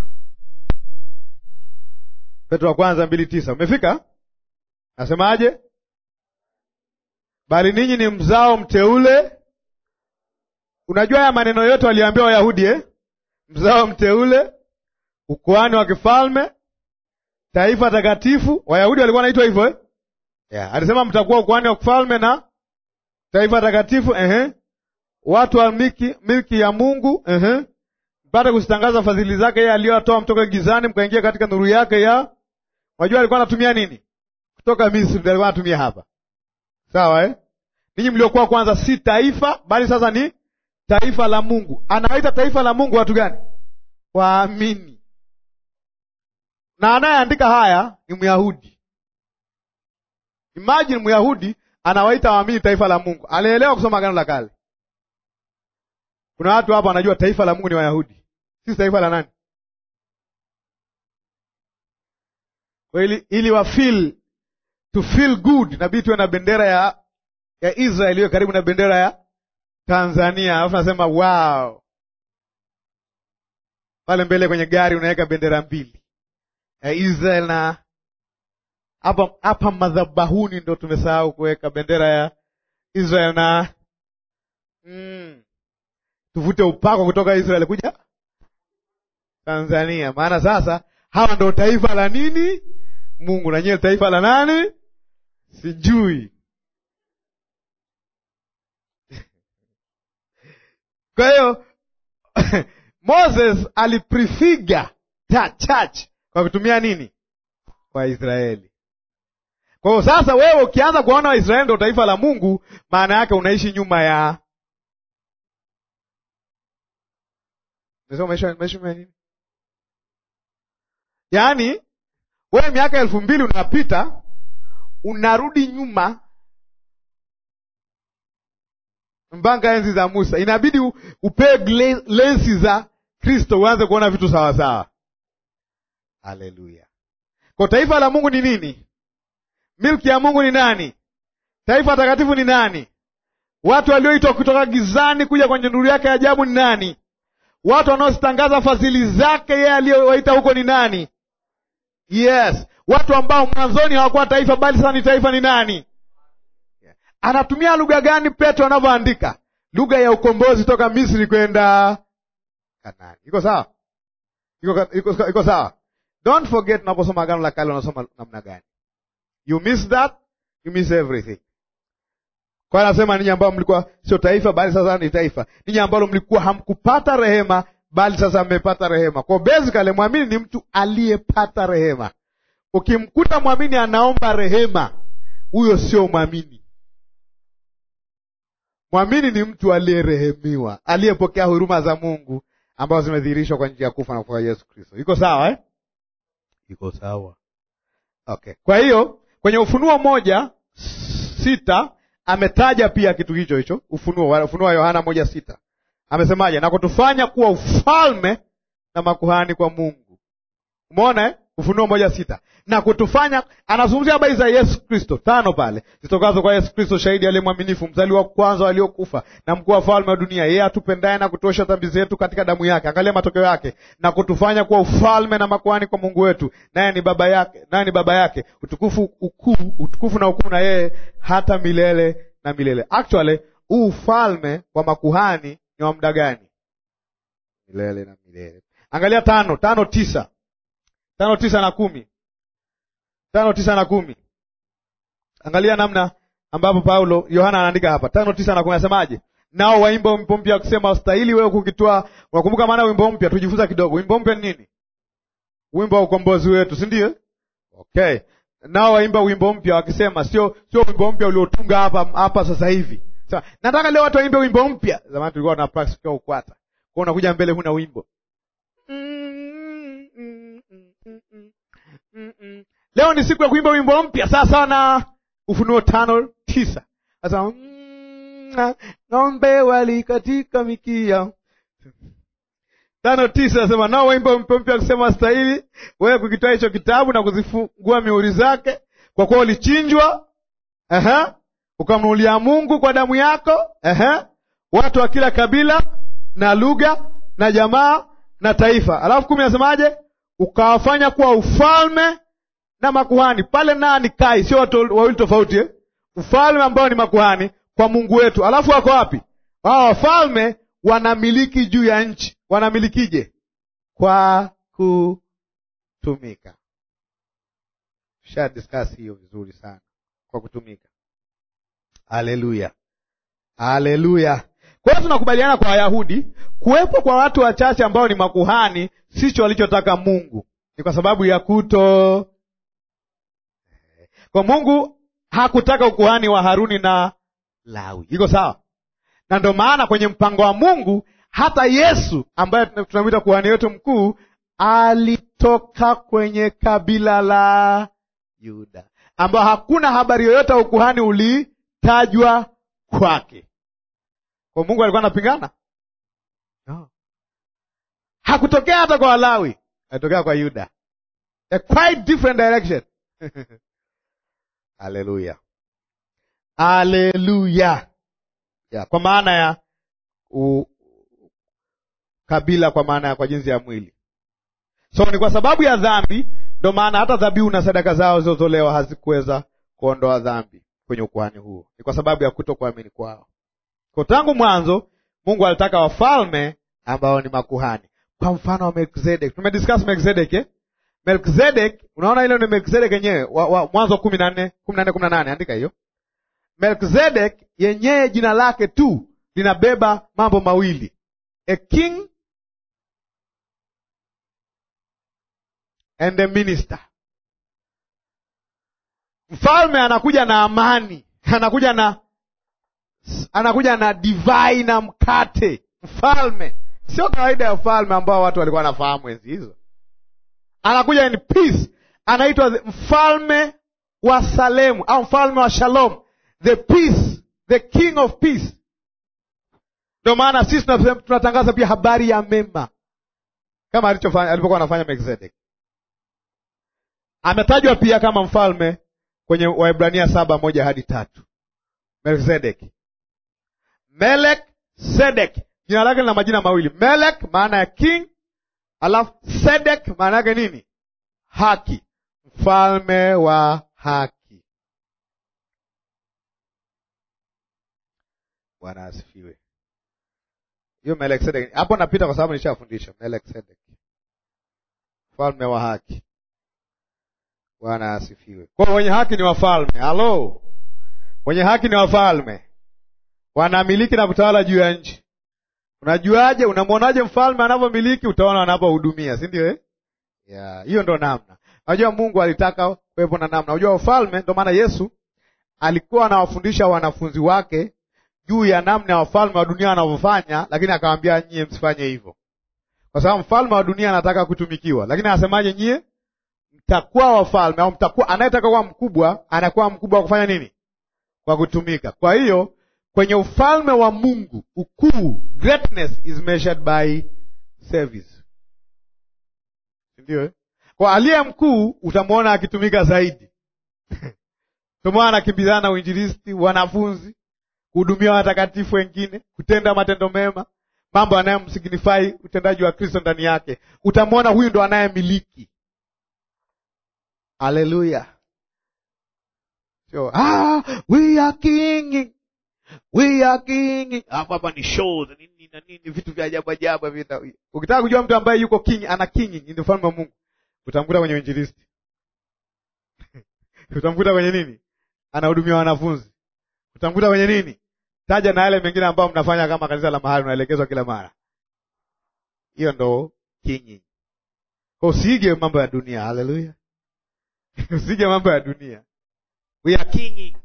Petro wa kwanza mbili tisa. Umefika? Nasemaje? Bali ninyi ni mzao mteule. Unajua ya maneno yote waliambiwa Wayahudi eh? Mzao mteule, ukuhani wa kifalme, taifa takatifu. Wayahudi walikuwa wanaitwa hivyo eh? Yeah, alisema mtakuwa ukuhani wa kifalme na taifa takatifu, ehe. Watu wa milki, milki ya Mungu, ehe. Mpate kuzitangaza fadhili zake yeye aliyowatoa mtoka gizani mkaingia katika nuru yake ya. Wajua alikuwa anatumia nini? Kutoka Misri ndio alikuwa anatumia hapa. Sawa eh? Ninyi mliokuwa kwanza si taifa bali sasa ni taifa la Mungu. Anawaita taifa la Mungu watu gani? Waamini. Na anayeandika haya ni Myahudi. Imagine Myahudi anawaita waamini taifa la Mungu. Alielewa kusoma Agano la Kale. Kuna watu hapa wanajua taifa la Mungu ni Wayahudi. Sisi taifa la nani? Kwa ili, ili wa feel to feel good inabidi tuwe na bendera ya ya Israeli iliyo karibu na bendera ya Tanzania. Alafu nasema wow. Pale mbele kwenye gari unaweka bendera mbili. Ya Israel na hapa hapa madhabahuni ndo tumesahau kuweka bendera ya Israel na mm, tuvute upako kutoka Israel kuja Tanzania. Maana sasa hawa ndo taifa la nini? Mungu. Na nyewe taifa la nani? Sijui. Kwa hiyo Moses aliprefigure church kwa kutumia nini? Kwa Israeli. Kwa hiyo sasa wewe ukianza kuona Waisraeli ndio taifa la Mungu, maana yake unaishi nyuma ya Nisema maisha maisha nini? Yaani wewe miaka elfu mbili unapita unarudi nyuma mpaka enzi za Musa. Inabidi upe lensi za Kristo uanze kuona vitu sawa sawa. Haleluya. Kwa taifa la Mungu ni nini? Milki ya Mungu ni nani? Taifa takatifu ni nani? Watu walioitwa kutoka gizani kuja kwenye nuru yake ajabu ni nani? Watu wanaozitangaza fadhili zake yeye aliyowaita huko ni nani? Yes. Watu ambao mwanzoni hawakuwa taifa bali sasa ni taifa ni nani? Anatumia lugha gani Petro anavyoandika? Lugha ya ukombozi toka Misri kwenda Kanaani. Iko sawa? Iko iko iko sawa? Don't forget unaposoma Agano la Kale unasoma namna gani? You miss that, you miss everything. Kwa anasema ninyi ambao mlikuwa sio taifa bali sasa ni taifa. Ninyi ambao mlikuwa hamkupata rehema bali sasa mmepata rehema. Kwa basically muamini ni mtu aliyepata rehema. Ukimkuta muamini anaomba rehema, huyo sio muamini. Muamini ni mtu aliyerehemiwa, aliyepokea huruma za Mungu ambazo zimedhihirishwa kwa njia ya kufa na kufufuka Yesu Kristo. Iko sawa eh? Iko sawa. Okay. Kwa hiyo kwenye Ufunuo moja sita ametaja pia kitu hicho hicho. Ufunuo Ufunuo wa Yohana moja sita amesemaje? Na kutufanya kuwa ufalme na makuhani kwa Mungu. Umeona eh? Ufunuo moja sita na kutufanya, anazungumzia habari za Yesu Kristo tano pale zitokazo kwa Yesu Kristo, shahidi aliye mwaminifu, mzaliwa wa kwanza waliokufa, na mkuu wa falme wa dunia, yeye atupendaye na kutosha dhambi zetu katika damu yake. Angalia matokeo yake, na kutufanya kuwa ufalme na makuhani kwa Mungu wetu, naye ni baba yake, naye ni baba yake, utukufu ukuu, utukufu na ukuu na yeye hata milele na milele. Actually huu ufalme wa makuhani ni wa muda gani? Milele na milele. Angalia tano tano tisa tano tisa na kumi tano tisa na kumi. Angalia namna ambapo Paulo Yohana anaandika hapa. Tano tisa na kumi anasemaje? Nao waimba wimbo mpya wakisema, ustahili wewe kukitoa. Unakumbuka maana wimbo mpya? Tujifunza kidogo. Wimbo mpya ni nini? Wimbo wa ukombozi wetu, si ndio? Okay. Nao waimba wimbo mpya wakisema, sio sio wimbo mpya uliotunga hapa hapa sasa hivi. Sawa. So, nataka leo watu waimbe wimbo mpya. Zamani tulikuwa na practice kwa ukwata. Kwa unakuja mbele huna wimbo. Mm-mm. Leo ni siku ya kuimba wimbo mpya sasa na Ufunuo tano tisa. Sasa mm, ng'ombe walikatika mikia. Tano tisa nasema nao waimba wimbo mpya kusema, stahili wewe kukitoa hicho kitabu na kuzifungua mihuri zake, kwa kuwa ulichinjwa, ehe, ukamnunulia Mungu kwa damu yako, ehe, watu wa kila kabila na lugha na jamaa na taifa. Alafu kumi nasemaje? Ukawafanya kuwa ufalme na makuhani. Pale nani kai, sio watu wawili tofauti eh? Ufalme ambao ni makuhani kwa Mungu wetu. Alafu wako wapi? Wao wafalme wanamiliki juu ya nchi. Wanamilikije? Kwa kutumika. Tusha discuss hiyo vizuri sana. Kwa kutumika. Haleluya. Haleluya. Kwa hiyo tunakubaliana kwa Wayahudi kuwepo kwa watu wachache ambao ni makuhani sicho walichotaka Mungu. Ni kwa sababu ya kuto. Kwa Mungu hakutaka ukuhani wa Haruni na Lawi. Iko sawa? Na ndio maana kwenye mpango wa Mungu hata Yesu ambaye tunamwita kuhani wetu mkuu alitoka kwenye kabila la Yuda, ambao hakuna habari yoyote ya ukuhani ulitajwa kwake. Kwa Mungu alikuwa anapingana? No. Hakutokea hata kwa Walawi, alitokea kwa Yuda. A quite different direction. Haleluya. Haleluya. Ya, kwa maana ya u, kabila kwa maana ya kwa jinsi ya mwili. So ni kwa sababu ya dhambi ndio maana hata dhabihu na sadaka zao zilizotolewa hazikuweza kuondoa dhambi kwenye ukuhani huo. Ni kwa sababu ya kutokuamini kwao. Kwa tangu mwanzo Mungu alitaka wafalme ambao ni makuhani. Kwa mfano wa Melkizedek. Tumediscuss Melkizedek eh? Melkizedek, unaona ile ni Melkizedek yenyewe wa, wa, Mwanzo kumi na nne kumi na nne kumi na nane, andika hiyo. Melkizedek yenyewe jina lake tu linabeba mambo mawili. A king and a minister. Mfalme anakuja na amani, anakuja na anakuja na divai na mkate. Mfalme sio kawaida ya mfalme ambao watu walikuwa wanafahamu enzi hizo. Anakuja in peace, anaitwa mfalme wa Salemu au mfalme wa Shalom, the peace, the king of peace. Ndio maana sisi tunatangaza pia habari ya mema kama alichofanya alipokuwa anafanya Melkizedek. Ametajwa pia kama mfalme kwenye Waebrania saba moja hadi tatu. Melkizedek. Melek Sedek. Jina lake lina majina mawili. Melek maana ya king, alafu Sedek maana yake nini? Haki. Mfalme wa haki. Bwana asifiwe. Hiyo Melkisedeki hapo napita kwa sababu nishafundisha Melkisedeki. Mfalme wa haki. Bwana asifiwe. Kwa wenye haki ni wafalme. Halo. Wenye haki ni wafalme. Wanamiliki na kutawala juu ya nchi. Unajuaje? Unamwonaje mfalme anavyomiliki? Utaona anapohudumia, si ndio eh? Yeah, hiyo ndo namna. Unajua Mungu alitaka kuwepo na namna. Unajua ufalme, ndio maana Yesu alikuwa anawafundisha wanafunzi wake juu ya namna ya wafalme wa dunia wanavyofanya, lakini akawaambia nyie msifanye hivyo. Kwa sababu mfalme wa dunia anataka kutumikiwa. Lakini anasemaje nyie? Mtakuwa wafalme au mtakuwa, anayetaka kuwa mkubwa anakuwa mkubwa kwa kufanya nini? Kwa kutumika. Kwa hiyo kwenye ufalme wa Mungu, ukuu, greatness is measured by service. Ndio eh? Kwa aliye mkuu utamwona akitumika zaidi. Tumeona anakimbizana na uinjilisti, wanafunzi, kuhudumia watakatifu wengine, kutenda matendo mema, mambo yanayomsignify utendaji wa Kristo ndani yake. Utamwona huyu ndo anayemiliki. Haleluya. So, ah, we are king. We are king. Hapa hapa ni shows nini na nini, vitu vya ajabu ajabu vita. Ukitaka kujua mtu ambaye yuko king, ana king in ufalme wa Mungu, utamkuta kwenye uinjilisti. Utamkuta kwenye nini? Anahudumia wanafunzi. Utamkuta kwenye nini? Taja na yale mengine ambayo mnafanya kama kanisa la mahali unaelekezwa kila mara. Hiyo ndo king. Kwa usige mambo ya dunia. Haleluya. Usige mambo ya dunia. We are king.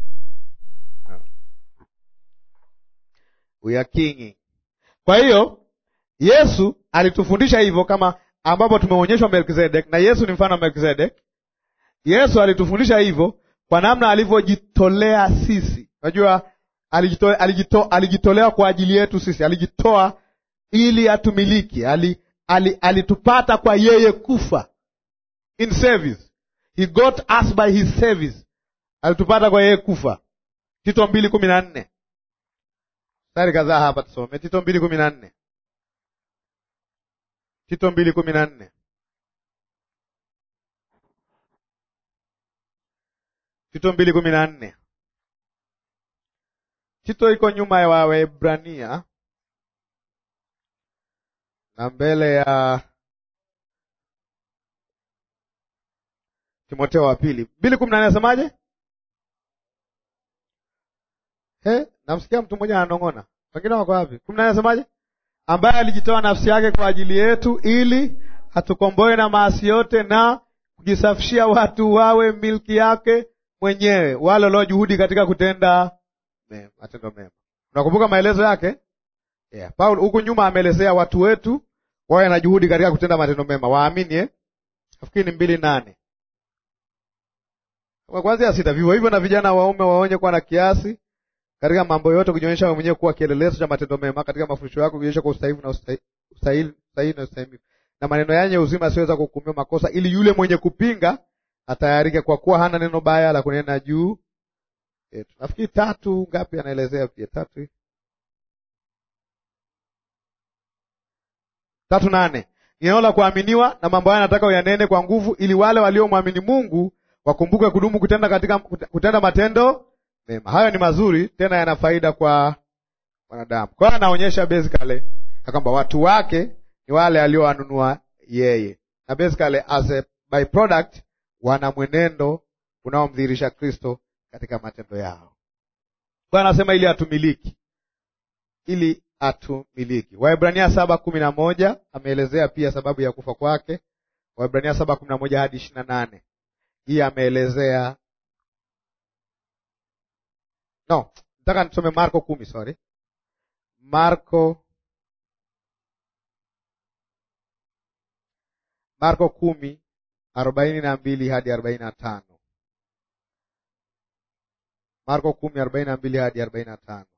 We are king. Kwa hiyo Yesu alitufundisha hivyo, kama ambapo tumeonyeshwa Melkisedeki, na Yesu ni mfano wa Melkisedeki. Yesu alitufundisha hivyo kwa namna alivyojitolea sisi. Unajua alijitolea, alijito, alijitolea kwa ajili yetu sisi, alijitoa ili atumiliki, ali, ali, alitupata kwa yeye kufa. In service. He got us by his service. Alitupata kwa yeye kufa. Tito mbili kumi na nne. Sari kadhaa hapa tusome. Tito mbili kumi na nne. Tito mbili kumi na nne. Tito mbili kumi na nne. Tito iko nyuma ya Waebrania na mbele ya Timotheo wa pili. mbili kumi na nne nasemaje? He, namsikia mtu mmoja ananong'ona. Wengine wako wapi? kumi na nne nasemaje? Ambaye alijitoa nafsi yake kwa ajili yetu ili atukomboe na maasi yote na kujisafishia watu wawe milki yake mwenyewe, wale walio juhudi katika kutenda mema, matendo mema. Unakumbuka maelezo yake? Yeah. Paul huku nyuma ameelezea watu wetu wawe na juhudi katika kutenda matendo mema. Waamini eh? Nafikiri ni mbili nane. Kwa kwanza sita, vivyo hivyo na vijana waume waonye kuwa na kiasi katika mambo yote, kujionyesha wewe mwenyewe kuwa kielelezo cha matendo mema katika mafundisho yako, kujionyesha kwa ustahivu na ustahili na ustahimilivu, na maneno yenye uzima asiweza kuhukumiwa makosa, ili yule mwenye kupinga atayarike, kwa kuwa hana neno baya la kunena juu yetu. Nafikiri tatu ngapi anaelezea pia tatu. Tatu nane. Neno la kuaminiwa na mambo haya nataka uyanene kwa nguvu, ili wale waliomwamini Mungu wakumbuke kudumu kutenda katika kutenda matendo mema. Hayo ni mazuri tena yana faida kwa wanadamu. Kwa hiyo anaonyesha basically kwamba watu wake ni wale aliowanunua yeye. Na basically as a byproduct wana mwenendo unaomdhihirisha Kristo katika matendo yao. Kwa anasema ili atumiliki. Ili atumiliki. Waebrania saba kumi na moja ameelezea pia sababu ya kufa kwake. Waebrania saba kumi na moja hadi ishirini na nane. Hii ameelezea. No, nataka nisome Marko kumi, sorry. Marko Marko kumi arobaini na mbili hadi arobaini na tano. Marko kumi arobaini na mbili hadi arobaini na tano.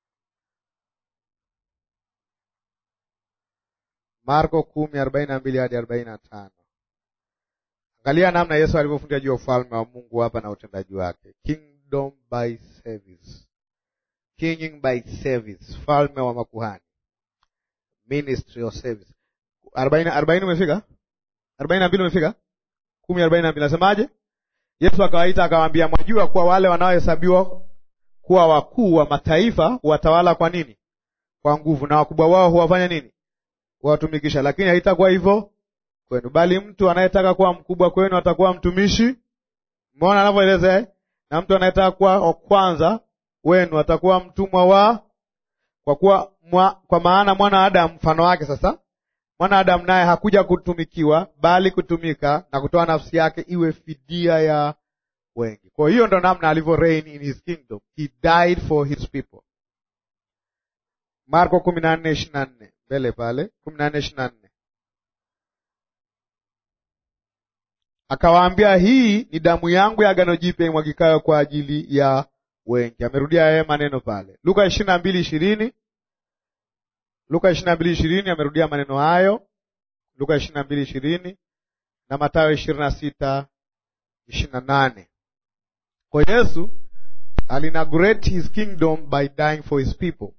Marko kumi arobaini na mbili hadi arobaini na tano. Angalia namna Yesu alivyofundisha juu ya ufalme wa Mungu hapa na utendaji wake. Kingdom by service. Kinging by service. Falme wa makuhani. Ministry of service. arobaini arobaini umefika? arobaini na mbili umefika? kumi arobaini na mbili nasemaje? Yesu akawaita akawaambia, mwajua kuwa wale wanaohesabiwa kuwa wakuu wa mataifa huwatawala kwa nini? Kwa nguvu, na wakubwa wao huwafanya nini? Huwatumikisha. Lakini haitakuwa hivyo kwenu, bali mtu anayetaka kuwa mkubwa kwenu atakuwa mtumishi. Umeona anavyoeleza eh? Na mtu anayetaka kuwa wa kwanza wenu atakuwa mtumwa wa, kwa kuwa mwa, kwa maana mwana Adamu mfano wake. Sasa mwana Adamu naye hakuja kutumikiwa, bali kutumika na kutoa nafsi yake iwe fidia ya wengi. Kwa hiyo ndo namna alivyo reign in his kingdom. He died for his people. Marko kumi na nne ishirini na nne mbele pale, kumi na nne ishirini na nne akawaambia, hii ni damu yangu ya agano jipya imwagikayo kwa ajili ya wengi. Amerudia yeye maneno pale. Luka ishirini na mbili ishirini Luka ishirini na mbili ishirini amerudia maneno hayo, Luka ishirini na mbili ishirini na Mathayo ishirini na sita ishirini na nane. Kwa Yesu alinaugurate his kingdom by dying for his people.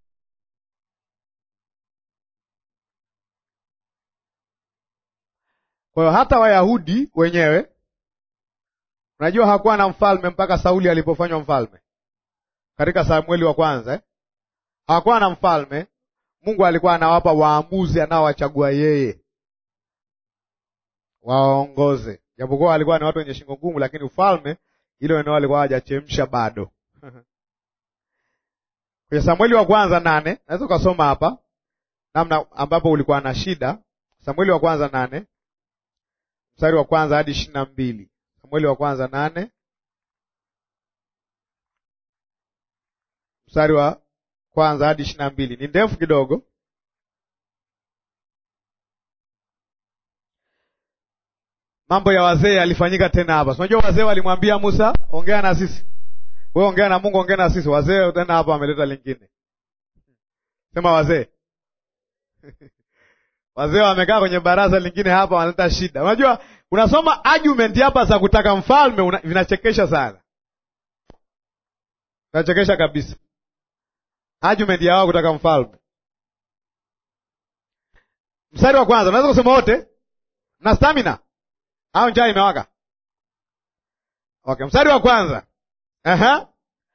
Kwa hiyo hata Wayahudi wenyewe, unajua hakuwa na mfalme mpaka Sauli alipofanywa mfalme. Katika Samueli wa kwanza eh? Hakuwa na mfalme. Mungu alikuwa anawapa waamuzi anaowachagua yeye waongoze. Japokuwa alikuwa ni watu wenye shingo ngumu, lakini ufalme ile eneo alikuwa hajachemsha bado. Kwa Samueli wa kwanza nane, naweza kusoma hapa namna ambapo ulikuwa na shida. Samueli wa kwanza nane mstari wa kwanza hadi ishirini na mbili. Samueli wa kwanza nane mstari wa kwanza hadi ishirini na mbili. Ni ndefu kidogo. Mambo ya wazee yalifanyika tena hapa. Unajua wazee walimwambia Musa, ongea na sisi. Wewe ongea na Mungu, ongea na sisi. Wazee tena hapa wameleta lingine. Sema wazee. Wazee wamekaa kwenye baraza lingine hapa wanaleta shida. Unajua unasoma argument hapa za kutaka mfalme una, vinachekesha sana. Vinachekesha kabisa. Argument ya wao kutaka mfalme. Mstari wa kwanza, unaweza kusema wote? Na stamina au njaa imewaka? Okay, mstari wa kwanza. Aha.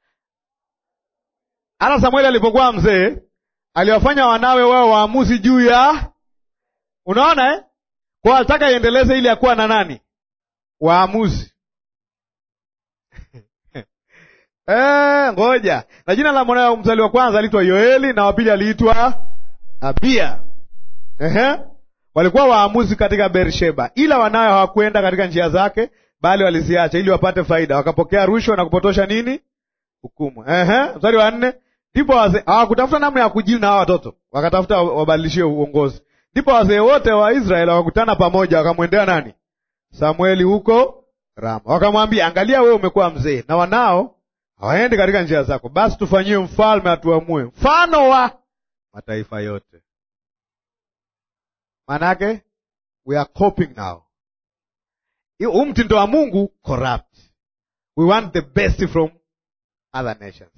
Hata Samueli alipokuwa mzee, aliwafanya wanawe wao waamuzi juu ya, unaona eh? Kwa alitaka iendeleze ili akuwa na nani? Waamuzi. Eh, ngoja. Na jina la mwanawe mzali wa kwanza aliitwa Yoeli na wa pili aliitwa Abia. Ehe. Walikuwa waamuzi katika Beersheba, ila wanawe hawakwenda katika njia zake, bali waliziacha ili wapate faida, wakapokea rushwa na kupotosha nini? Hukumu. Ehe, mstari wa nne, ndipo wazee hawakutafuta namna ya kujibu na hao watoto, wakatafuta wabadilishie uongozi. Ndipo wazee wote wa Israeli wakakutana pamoja, wakamwendea nani? Samueli huko Rama. Wakamwambia, angalia wewe umekuwa mzee na wanao hawaendi katika njia zako, basi tufanyie mfalme atuamue mfano wa mataifa yote. Manake we are coping now. Huu mtindo wa Mungu corrupt. We want the best from other nations.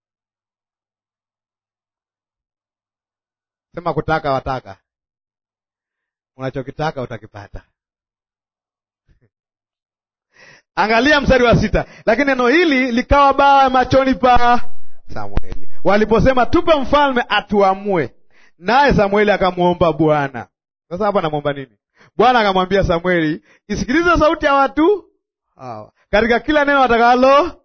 Sema kutaka wataka. Unachokitaka utakipata. Angalia mstari wa sita. Lakini neno hili likawa baya machoni pa Samueli, waliposema tupe mfalme atuamue. Naye Samueli akamuomba Bwana. Sasa hapa anamuomba nini? Bwana akamwambia Samueli, isikilize sauti ya watu hawa katika kila neno watakalo.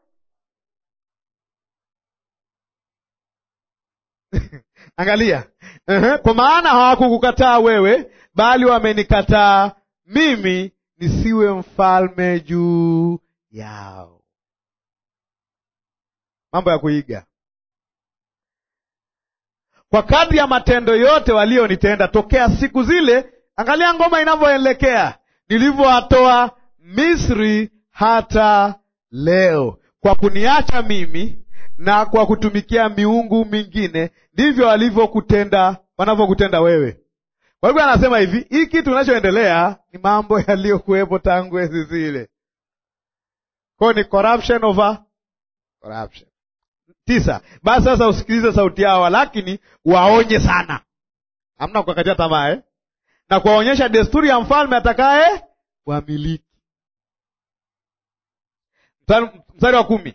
Angalia. Uh-huh. Kwa maana hawakukukataa wewe, bali wamenikataa mimi nisiwe mfalme juu yao. Mambo ya kuiga. Kwa kadri ya matendo yote walionitenda tokea siku zile, angalia ngoma inavyoelekea, nilivyowatoa Misri hata leo, kwa kuniacha mimi na kwa kutumikia miungu mingine, ndivyo walivyokutenda, wanavyokutenda wewe. Kwa hivyo anasema hivi, hii kitu kinachoendelea ni mambo yaliyokuwepo tangu enzi zile. Kwa ni corruption over corruption. Tisa. Basi sasa usikilize sauti yao, lakini waonye sana. Hamna kukakatia tamaa eh? Na kuwaonyesha desturi ya mfalme atakaye wamiliki. Mstari wa kumi.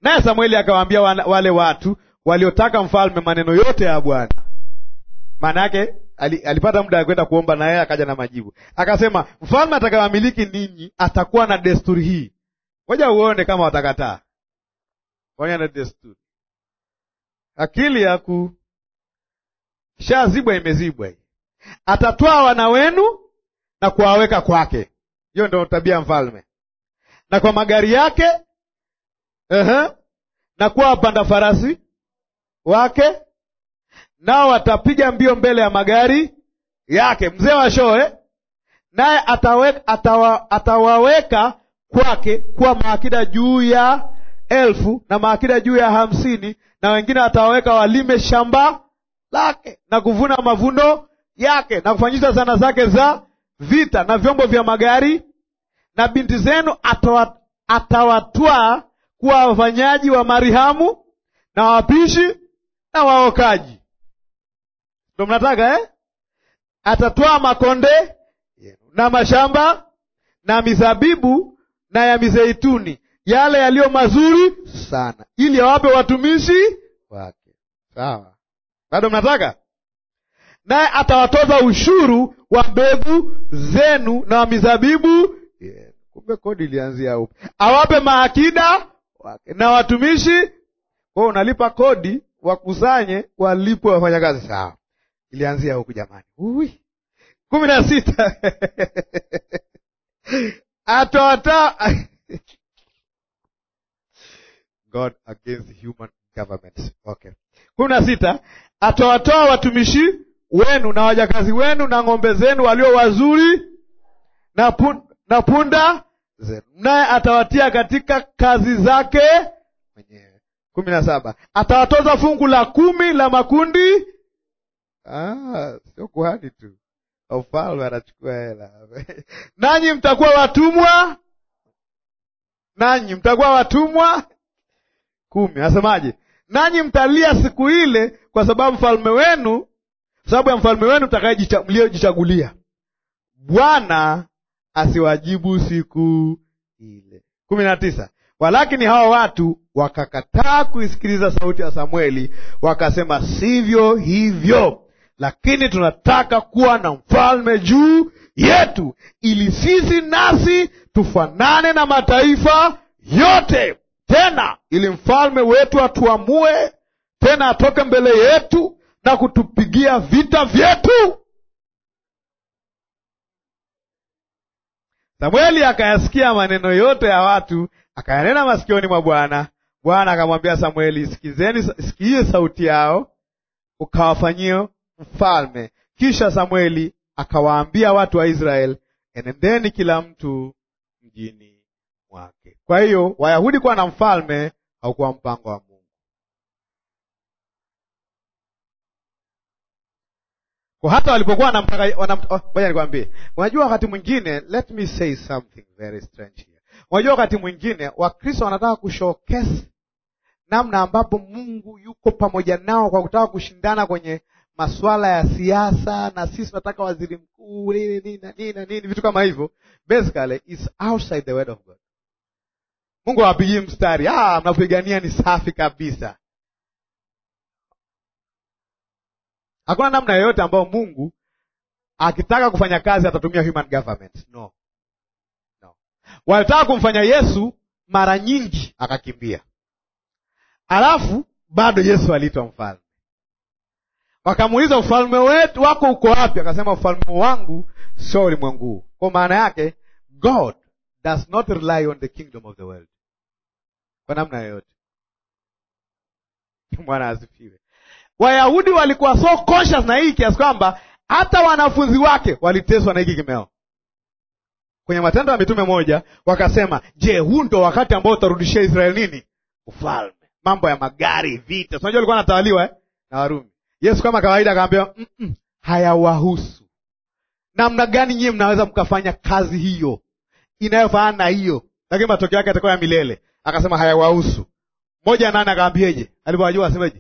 Naye Samueli akawaambia wale watu waliotaka mfalme maneno yote ya Bwana. Maana yake alipata muda wa kwenda kuomba, na yeye akaja na majibu. Akasema, mfalme atakayewamiliki ninyi atakuwa na desturi hii. Ngoja uone kama watakataa. Ngoja na desturi. Akili ya ku shazibwa imezibwa hii. Atatwaa wana wenu na kuwaweka kwake. Hiyo ndio tabia ya mfalme. Na kwa magari yake, ehe, na kuwa wapanda farasi wake, nao watapiga mbio mbele ya magari yake. Mzee wa shoe naye ataweka, atawa, atawaweka kwake kuwa maakida juu ya elfu na maakida juu ya hamsini, na wengine atawaweka walime shamba lake na kuvuna mavuno yake na kufanyisha zana zake za vita na vyombo vya magari. Na binti zenu atawa, atawatwaa kuwa wafanyaji wa marihamu na wapishi na waokaji. Ndio mnataka eh? Atatwaa makonde na mashamba na mizabibu na ya mizeituni, yale yaliyo mazuri sana, ili awape watumishi wake. Sawa? Bado mnataka? Naye atawatoza ushuru wa mbegu zenu na wa mizabibu. Yeah. Kumbe kodi ilianzia huko. Awape maakida wake na watumishi. Kwa unalipa kodi, wakusanye, walipwe wafanyakazi. Sawa. Ilianzia huko jamani. Ui. kumi na sita. Atawatoa God against human governments. Okay. kumi na sita. Atawatoa watumishi wenu na wajakazi wenu na ng'ombe zenu walio wazuri na, pun, na punda zenu, naye atawatia katika kazi zake mwenyewe. kumi na saba. Atawatoza fungu la kumi la makundi. Ah, sio kuhani tu, ufalme anachukua hela. Nanyi mtakuwa watumwa, nanyi mtakuwa watumwa. Kumi. Asemaje? Nanyi mtalia siku ile kwa sababu mfalme wenu, sababu ya mfalme wenu mtakayejichagulia. Bwana asiwajibu siku ile. kumi na tisa. Walakini hao watu wakakataa kuisikiliza sauti ya Samueli, wakasema, sivyo hivyo, lakini tunataka kuwa na mfalme juu yetu, ili sisi nasi tufanane na mataifa yote, tena ili mfalme wetu atuamue, tena atoke mbele yetu na kutupigia vita vyetu. Samueli akayasikia maneno yote ya watu, akayanena masikioni mwa Bwana. Bwana akamwambia Samueli, sikizeni, sikie sauti yao, ukawafanyie mfalme. Kisha Samueli akawaambia watu wa Israeli, enendeni kila mtu mjini mwake. Kwa hiyo Wayahudi kuwa na mfalme haukuwa mpango wa Mungu. Kwa hata walipokuwa wanamtaka wanamtaka, ngoja nikwambie. Unajua wakati mwingine, let me say something very strange here. Unajua wakati mwingine Wakristo wanataka kushowcase namna ambapo Mungu yuko pamoja nao kwa kutaka kushindana kwenye masuala ya siasa, na sisi tunataka waziri mkuu nini nini na nini nini, vitu kama hivyo. Basically it's outside the word of God. Mungu hawapigi mstari, ah mnapigania ni safi kabisa. Hakuna namna yoyote ambayo Mungu akitaka kufanya kazi atatumia human government. No. No. Walitaka kumfanya Yesu mara nyingi akakimbia. Alafu bado Yesu aliitwa mfalme. Wakamuuliza, ufalme wetu wako uko wapi? Akasema, ufalme wangu sio ulimwengu. Kwa maana yake God does not rely on the kingdom of the world. Kwa namna yoyote. Bwana asifiwe. Wayahudi walikuwa so conscious na hii kiasi kwamba hata wanafunzi wake waliteswa na hiki kimeo. Kwenye Matendo ya Mitume moja wakasema, je, huu ndo wakati ambao utarudishia Israeli nini? Ufalme. Mambo ya magari, vita. Unajua walikuwa wanatawaliwa eh? na Warumi. Yesu kama kawaida akaambia, mm -mm, hayawahusu. Namna gani nyinyi mnaweza mkafanya kazi hiyo inayofanana na hiyo, lakini matokeo yake yatakuwa ya milele? Akasema hayawahusu. Moja nane akaambieje? Alipowajua asemeje?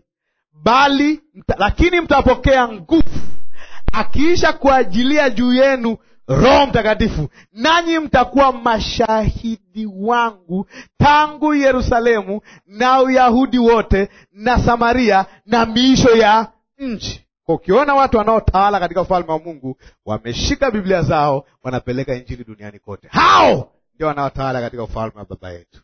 Bali mta, lakini mtapokea nguvu akiisha kuajilia juu yenu Roho Mtakatifu, nanyi mtakuwa mashahidi wangu tangu Yerusalemu na Uyahudi wote na Samaria na miisho ya nchi. Kwa ukiona watu wanaotawala katika ufalme wa Mungu wameshika Biblia zao, wanapeleka injili duniani kote, hao ndio wanaotawala katika ufalme wa Baba yetu.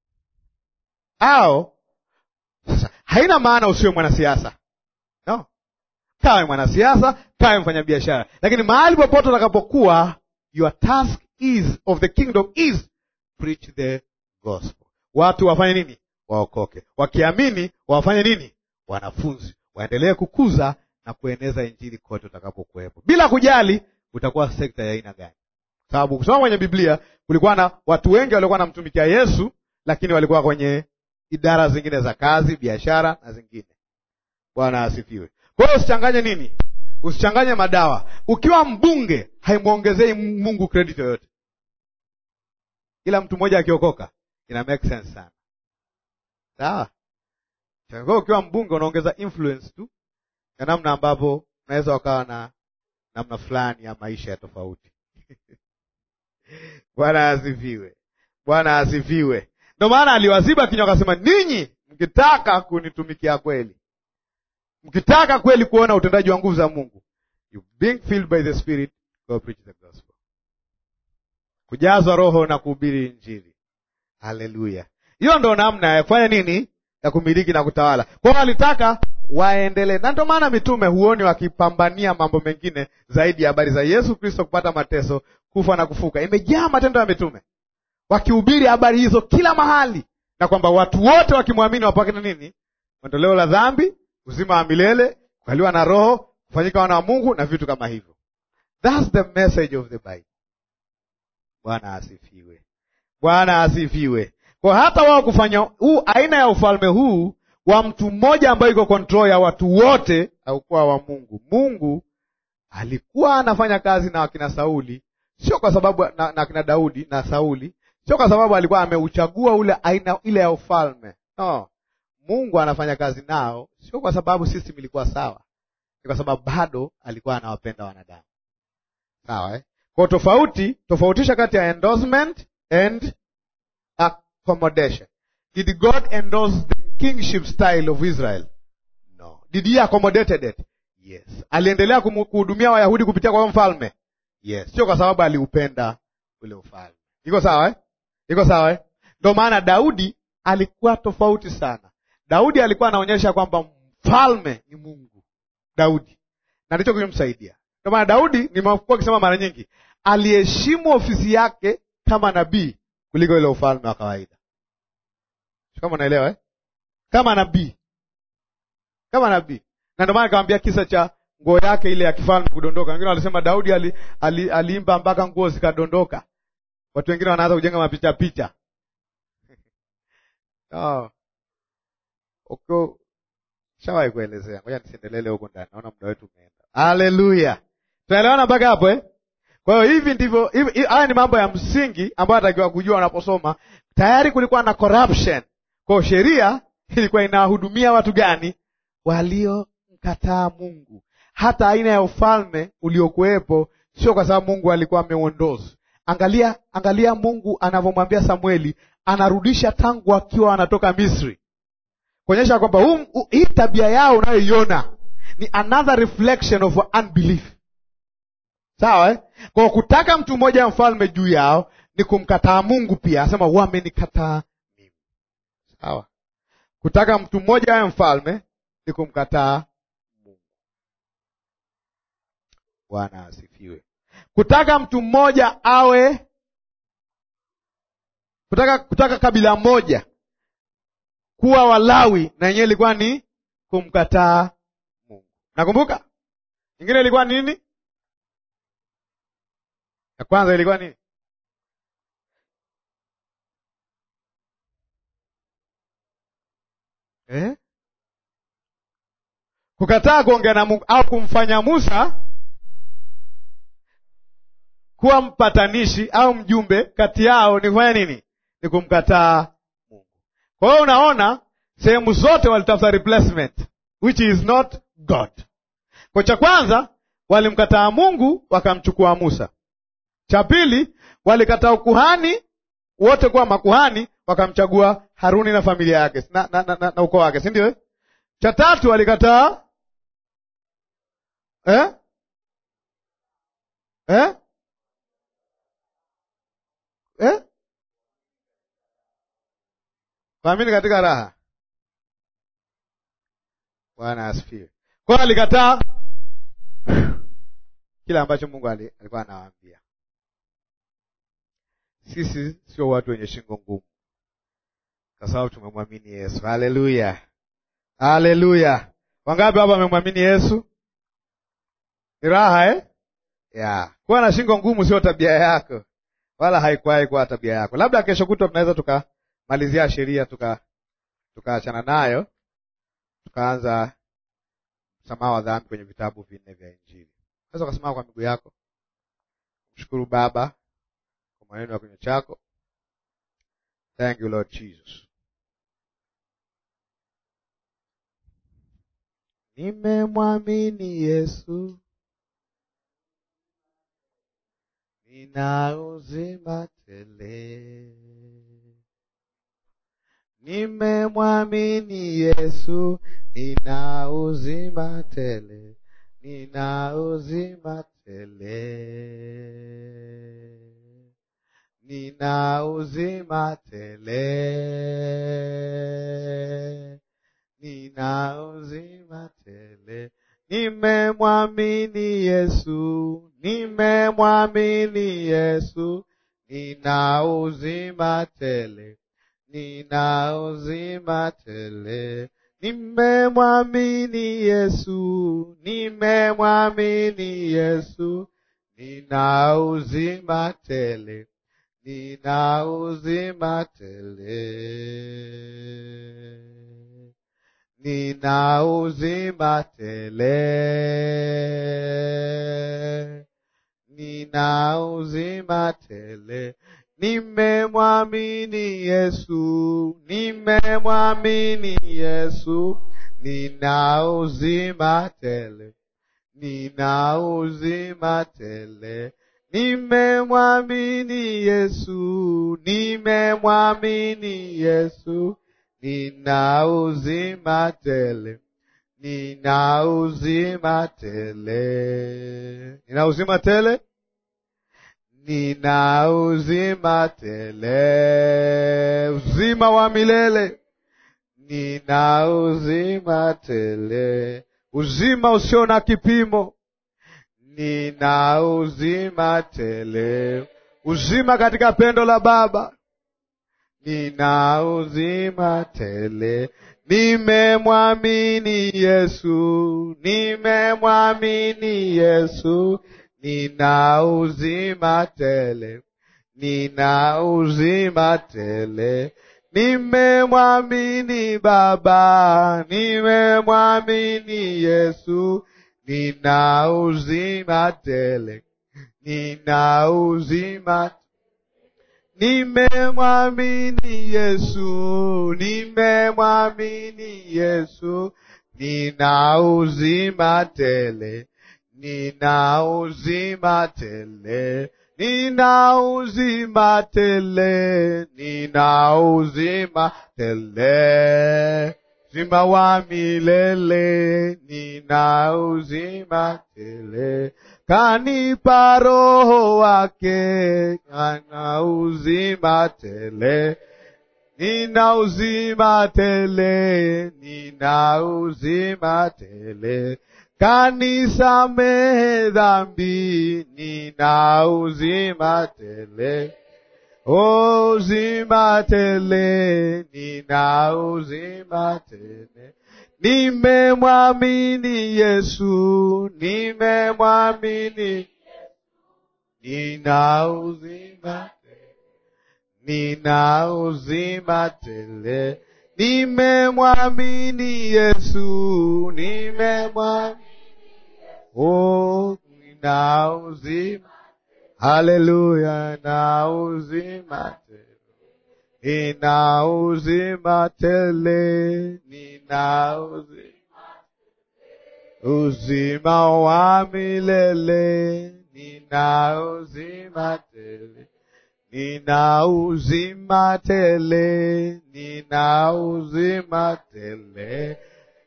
Hao sasa, haina maana usiwe mwanasiasa, no. Kawe mwanasiasa, kawe mfanya biashara, lakini mahali popote utakapokuwa, your task is of the kingdom is preach the gospel. Watu wafanye nini? Waokoke. Wakiamini wafanye nini? Wanafunzi waendelee kukuza na kueneza injili kote utakapokuwepo, bila kujali utakuwa sekta ya aina gani. Sababu kusoma kwenye Biblia kulikuwa na watu wengi walikuwa wanamtumikia Yesu, lakini walikuwa kwenye idara zingine za kazi, biashara na zingine. Bwana asifiwe. Kwa hiyo usichanganye nini? Usichanganye madawa. Ukiwa mbunge haimuongezei Mungu credit yoyote. Kila mtu mmoja akiokoka ina make sense sana. Sawa? Kwa ukiwa mbunge unaongeza influence tu ya namna ambavyo unaweza wakawa na namna fulani ya maisha ya tofauti. Bwana asifiwe. Bwana asifiwe. Ndio maana aliwaziba kinywa akasema, ninyi mkitaka kunitumikia kweli, mkitaka kweli kuona utendaji wa nguvu za Mungu, you being filled by the Spirit, go preach the gospel. Kujazwa Roho na kuhubiri injili. Haleluya. Hiyo ndio namna ya kufanya nini? Ya kumiliki na kutawala. Kwa hiyo alitaka waendelee. Na ndio maana mitume huoni wakipambania mambo mengine zaidi ya habari za Yesu Kristo kupata mateso, kufa na kufuka. Imejaa matendo ya mitume wakihubiri habari hizo kila mahali, na kwamba watu wote wakimwamini wapate nini? Ondoleo la dhambi, uzima wa milele, kukaliwa na Roho, kufanyika wana wa Mungu na vitu kama hivyo. That's the message of the Bible. Bwana asifiwe. Bwana asifiwe. Kwa hata wao kufanya huu aina ya ufalme huu wa mtu mmoja ambaye iko control ya watu wote, haukuwa wa Mungu. Mungu alikuwa anafanya kazi na wakina Sauli, sio kwa sababu na, na kina Daudi na Sauli, sio kwa sababu alikuwa ameuchagua ule aina ile ya ufalme. No. Mungu anafanya kazi nao sio kwa sababu system ilikuwa sawa, ni kwa sababu bado alikuwa anawapenda wanadamu. Sawa eh? Kwa tofauti, tofautisha kati ya endorsement and accommodation. Did God endorse the kingship style of Israel? No. Did he accommodated it? Yes. Aliendelea kuhudumia Wayahudi kupitia kwa mfalme? Yes. Sio kwa sababu aliupenda ule ufalme. Iko sawa eh? Iko sawa eh? Ndio maana Daudi alikuwa tofauti sana. Daudi alikuwa anaonyesha kwamba mfalme ni Mungu. Daudi. Na ndicho kimemsaidia. Ndio maana Daudi, nimekuwa nikisema mara nyingi, aliheshimu ofisi yake kama nabii kuliko ile ufalme wa kawaida. Kama unaelewa eh? Kama nabii. Kama nabii. Na ndio maana nikamwambia kisa cha nguo yake ile ya kifalme kudondoka. Wengine walisema Daudi ali, ali, aliimba mpaka nguo zikadondoka. Watu wengine wanaanza kujenga mapicha picha. Oh. Okay. Shawahi kuelezea. Ngoja nisiendelee huko ndani. Naona muda wetu umeenda. Haleluya. Tunaelewana mpaka hapo eh? Kwa hiyo hivi ndivyo, haya ni mambo ya msingi ambayo atakiwa kujua unaposoma. Tayari kulikuwa na corruption. Kwa sheria ilikuwa inahudumia watu gani? Waliomkataa Mungu. Hata aina ya ufalme uliokuwepo sio kwa sababu Mungu alikuwa ameuondoza. Angalia, angalia Mungu anavyomwambia Samueli, anarudisha tangu akiwa anatoka Misri. Kuonyesha kwamba hii tabia yao unayoiona ni another reflection of unbelief. Sawa eh? Kwa kutaka mtu mmoja mfalme juu yao ni kumkataa Mungu pia. Anasema wamenikataa mimi. Sawa. Kutaka mtu mmoja awe mfalme ni kumkataa Mungu. Bwana asifiwe. Kutaka mtu mmoja awe kutaka kutaka kabila moja kuwa Walawi, na yenyewe ilikuwa ni kumkataa Mungu. Nakumbuka? Nyingine ilikuwa nini? Ya kwanza ilikuwa nini? Eh? Kukataa kuongea na Mungu au kumfanya Musa kuwa mpatanishi au mjumbe kati yao ni kufanya nini? Ni kumkataa Mungu. Kwa hiyo unaona sehemu zote walitafuta replacement which is not God. Kwa cha kwanza walimkataa Mungu wakamchukua Musa. Cha pili, walikataa ukuhani wote kuwa makuhani, wakamchagua Haruni na familia yake na, na, na, na, na ukoo wake, si ndio? Cha tatu, walikataa eh? Eh? Eh? Kuamini katika raha. Bwana asifiwe. Kwa alikataa kila ambacho Mungu alikuwa anawaambia. Sisi sio watu wenye shingo ngumu, kwa sababu tumemwamini Yesu. Haleluya, haleluya. Wangapi hapa wamemwamini Yesu? Ni raha eh? Ya. Kuwa na shingo ngumu sio tabia yako, wala haikuwahi kuwa tabia yako. Labda kesho kutwa tunaweza tukamalizia sheria tuka tukaachana nayo, tukaanza msamaha wa dhambi kwenye vitabu vinne vya Injili. Unaweza kusimama kwa miguu yako. Mshukuru Baba kwa maneno ya kinywa chako. Thank you Lord Jesus. Nimemwamini Yesu, nina uzima tele. Nimemwamini Yesu, nina uzima tele. Nina uzima tele. Nina uzima tele. Nina uzima tele. Nimemwamini Yesu, nimemwamini Yesu, nina uzima tele. Nina uzima tele. Nimemwamini Yesu, nimemwamini Yesu, nina uzima tele. Nina uzima tele. Nina uzima tele. Nina uzima tele. Nimemwamini Yesu, nimemwamini Yesu, nina uzima tele. Nina uzima tele. Nimemwamini Yesu, nimemwamini Yesu, nina uzima tele. Nina uzima tele. Nina uzima tele. Nina uzima tele. Uzima wa milele. Nina uzima tele. Uzima usio na kipimo. Nina uzima tele. Uzima katika pendo la Baba. Nina uzima tele. Nimemwamini Yesu, nimemwamini Yesu, nina uzima tele. Nina uzima tele. Nimemwamini Baba, nimemwamini Yesu, nina uzima tele. Nina uzima tele. Nimemwamini Yesu, nimemwamini Yesu, nina uzima tele. Nina uzima tele. Nina uzima tele. Nina uzima tele. Uzima wa milele. Nina uzima tele. Kanipa Roho wake, ana uzima tele. Nina uzima tele. Nina uzima tele. Kanisamehe dhambi, nina uzima tele. Uzima tele. Nina uzima tele. Nimemwamini Yesu, nimemwamini, nina uzima tele. Nina uzima tele. Nimemwamini Yesu, nimemwamini, oh, nina uzima. Haleluya, na uzima tele. Nina uzima tele. Nina uzima, uzima wa milele. nina uzima tele, nina uzima tele, nina uzima tele,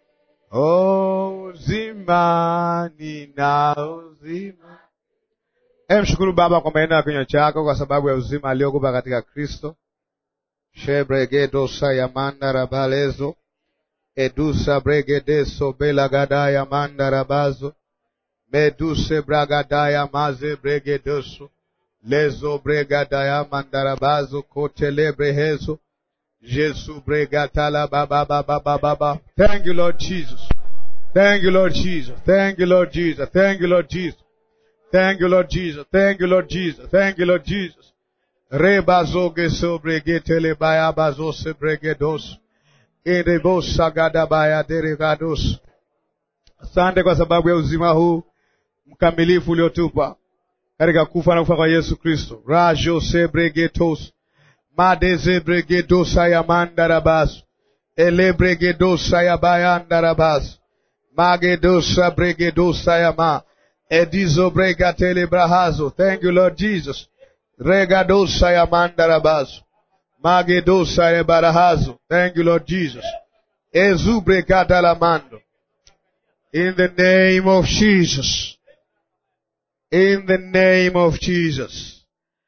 oh uzima, nina uzima. Hem, shukuru Baba kwa maneno ya kinywa chako, kwa sababu ya uzima aliokupa katika Kristo. Shebregedo sayamanda rabalezo, edusa bregedeso belagadaya manda rabazo, meduse bragadaya maze bregedoso, lezo bregadaya manda rabazo kotelebrehezo, Jesu bregatala baba baba baba baba. Thank you, Lord Jesus. Thank you, Lord Jesus. Thank you, Lord Jesus. Thank you, Lord Jesus. Thank you, Lord Jesus. Thank you, Lord Jesus. Thank you, Lord Jesus. Rebazoge sobregetele baya bazose bregedos. Indebos sagada baya deregados. Asante kwa sababu ya uzima huu mkamilifu uliotupa katika kufa na kufa kwa Yesu Kristo. Rajo sebregetos. Madeze bregedosa ya mandarabas. Ele bregedosa ya bayandarabas. Magedosa bregedosa ya ma. Edizo bregatele brahazo. Thank you, Lord Jesus. Regadosa ya mandarabas. Magedosa ya barahazo. Thank you, Lord Jesus. Ezu bregatala mando. In the name of Jesus. In the name of Jesus.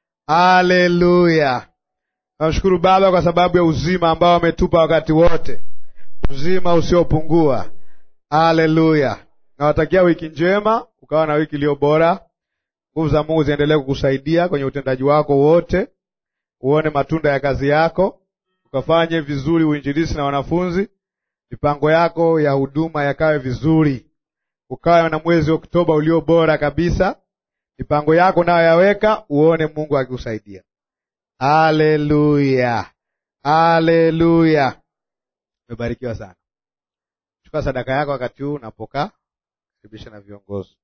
Hallelujah. Namshukuru Baba kwa sababu ya uzima ambao ametupa wakati wote. Uzima usiopungua. Hallelujah. Nawatakia wiki njema, ukawa na wiki iliyo bora. Nguvu za Mungu ziendelee kukusaidia kwenye utendaji wako wote. Uone matunda ya kazi yako. Ukafanye vizuri uinjilisti na wanafunzi. Mipango yako ya huduma yakawe vizuri. Ukawe na mwezi Oktoba ulio bora kabisa. Mipango yako nayo yaweka, uone Mungu akikusaidia. Haleluya. Haleluya. Umebarikiwa sana. Chukua sadaka yako wakati huu unapokaa. Karibisha na viongozi.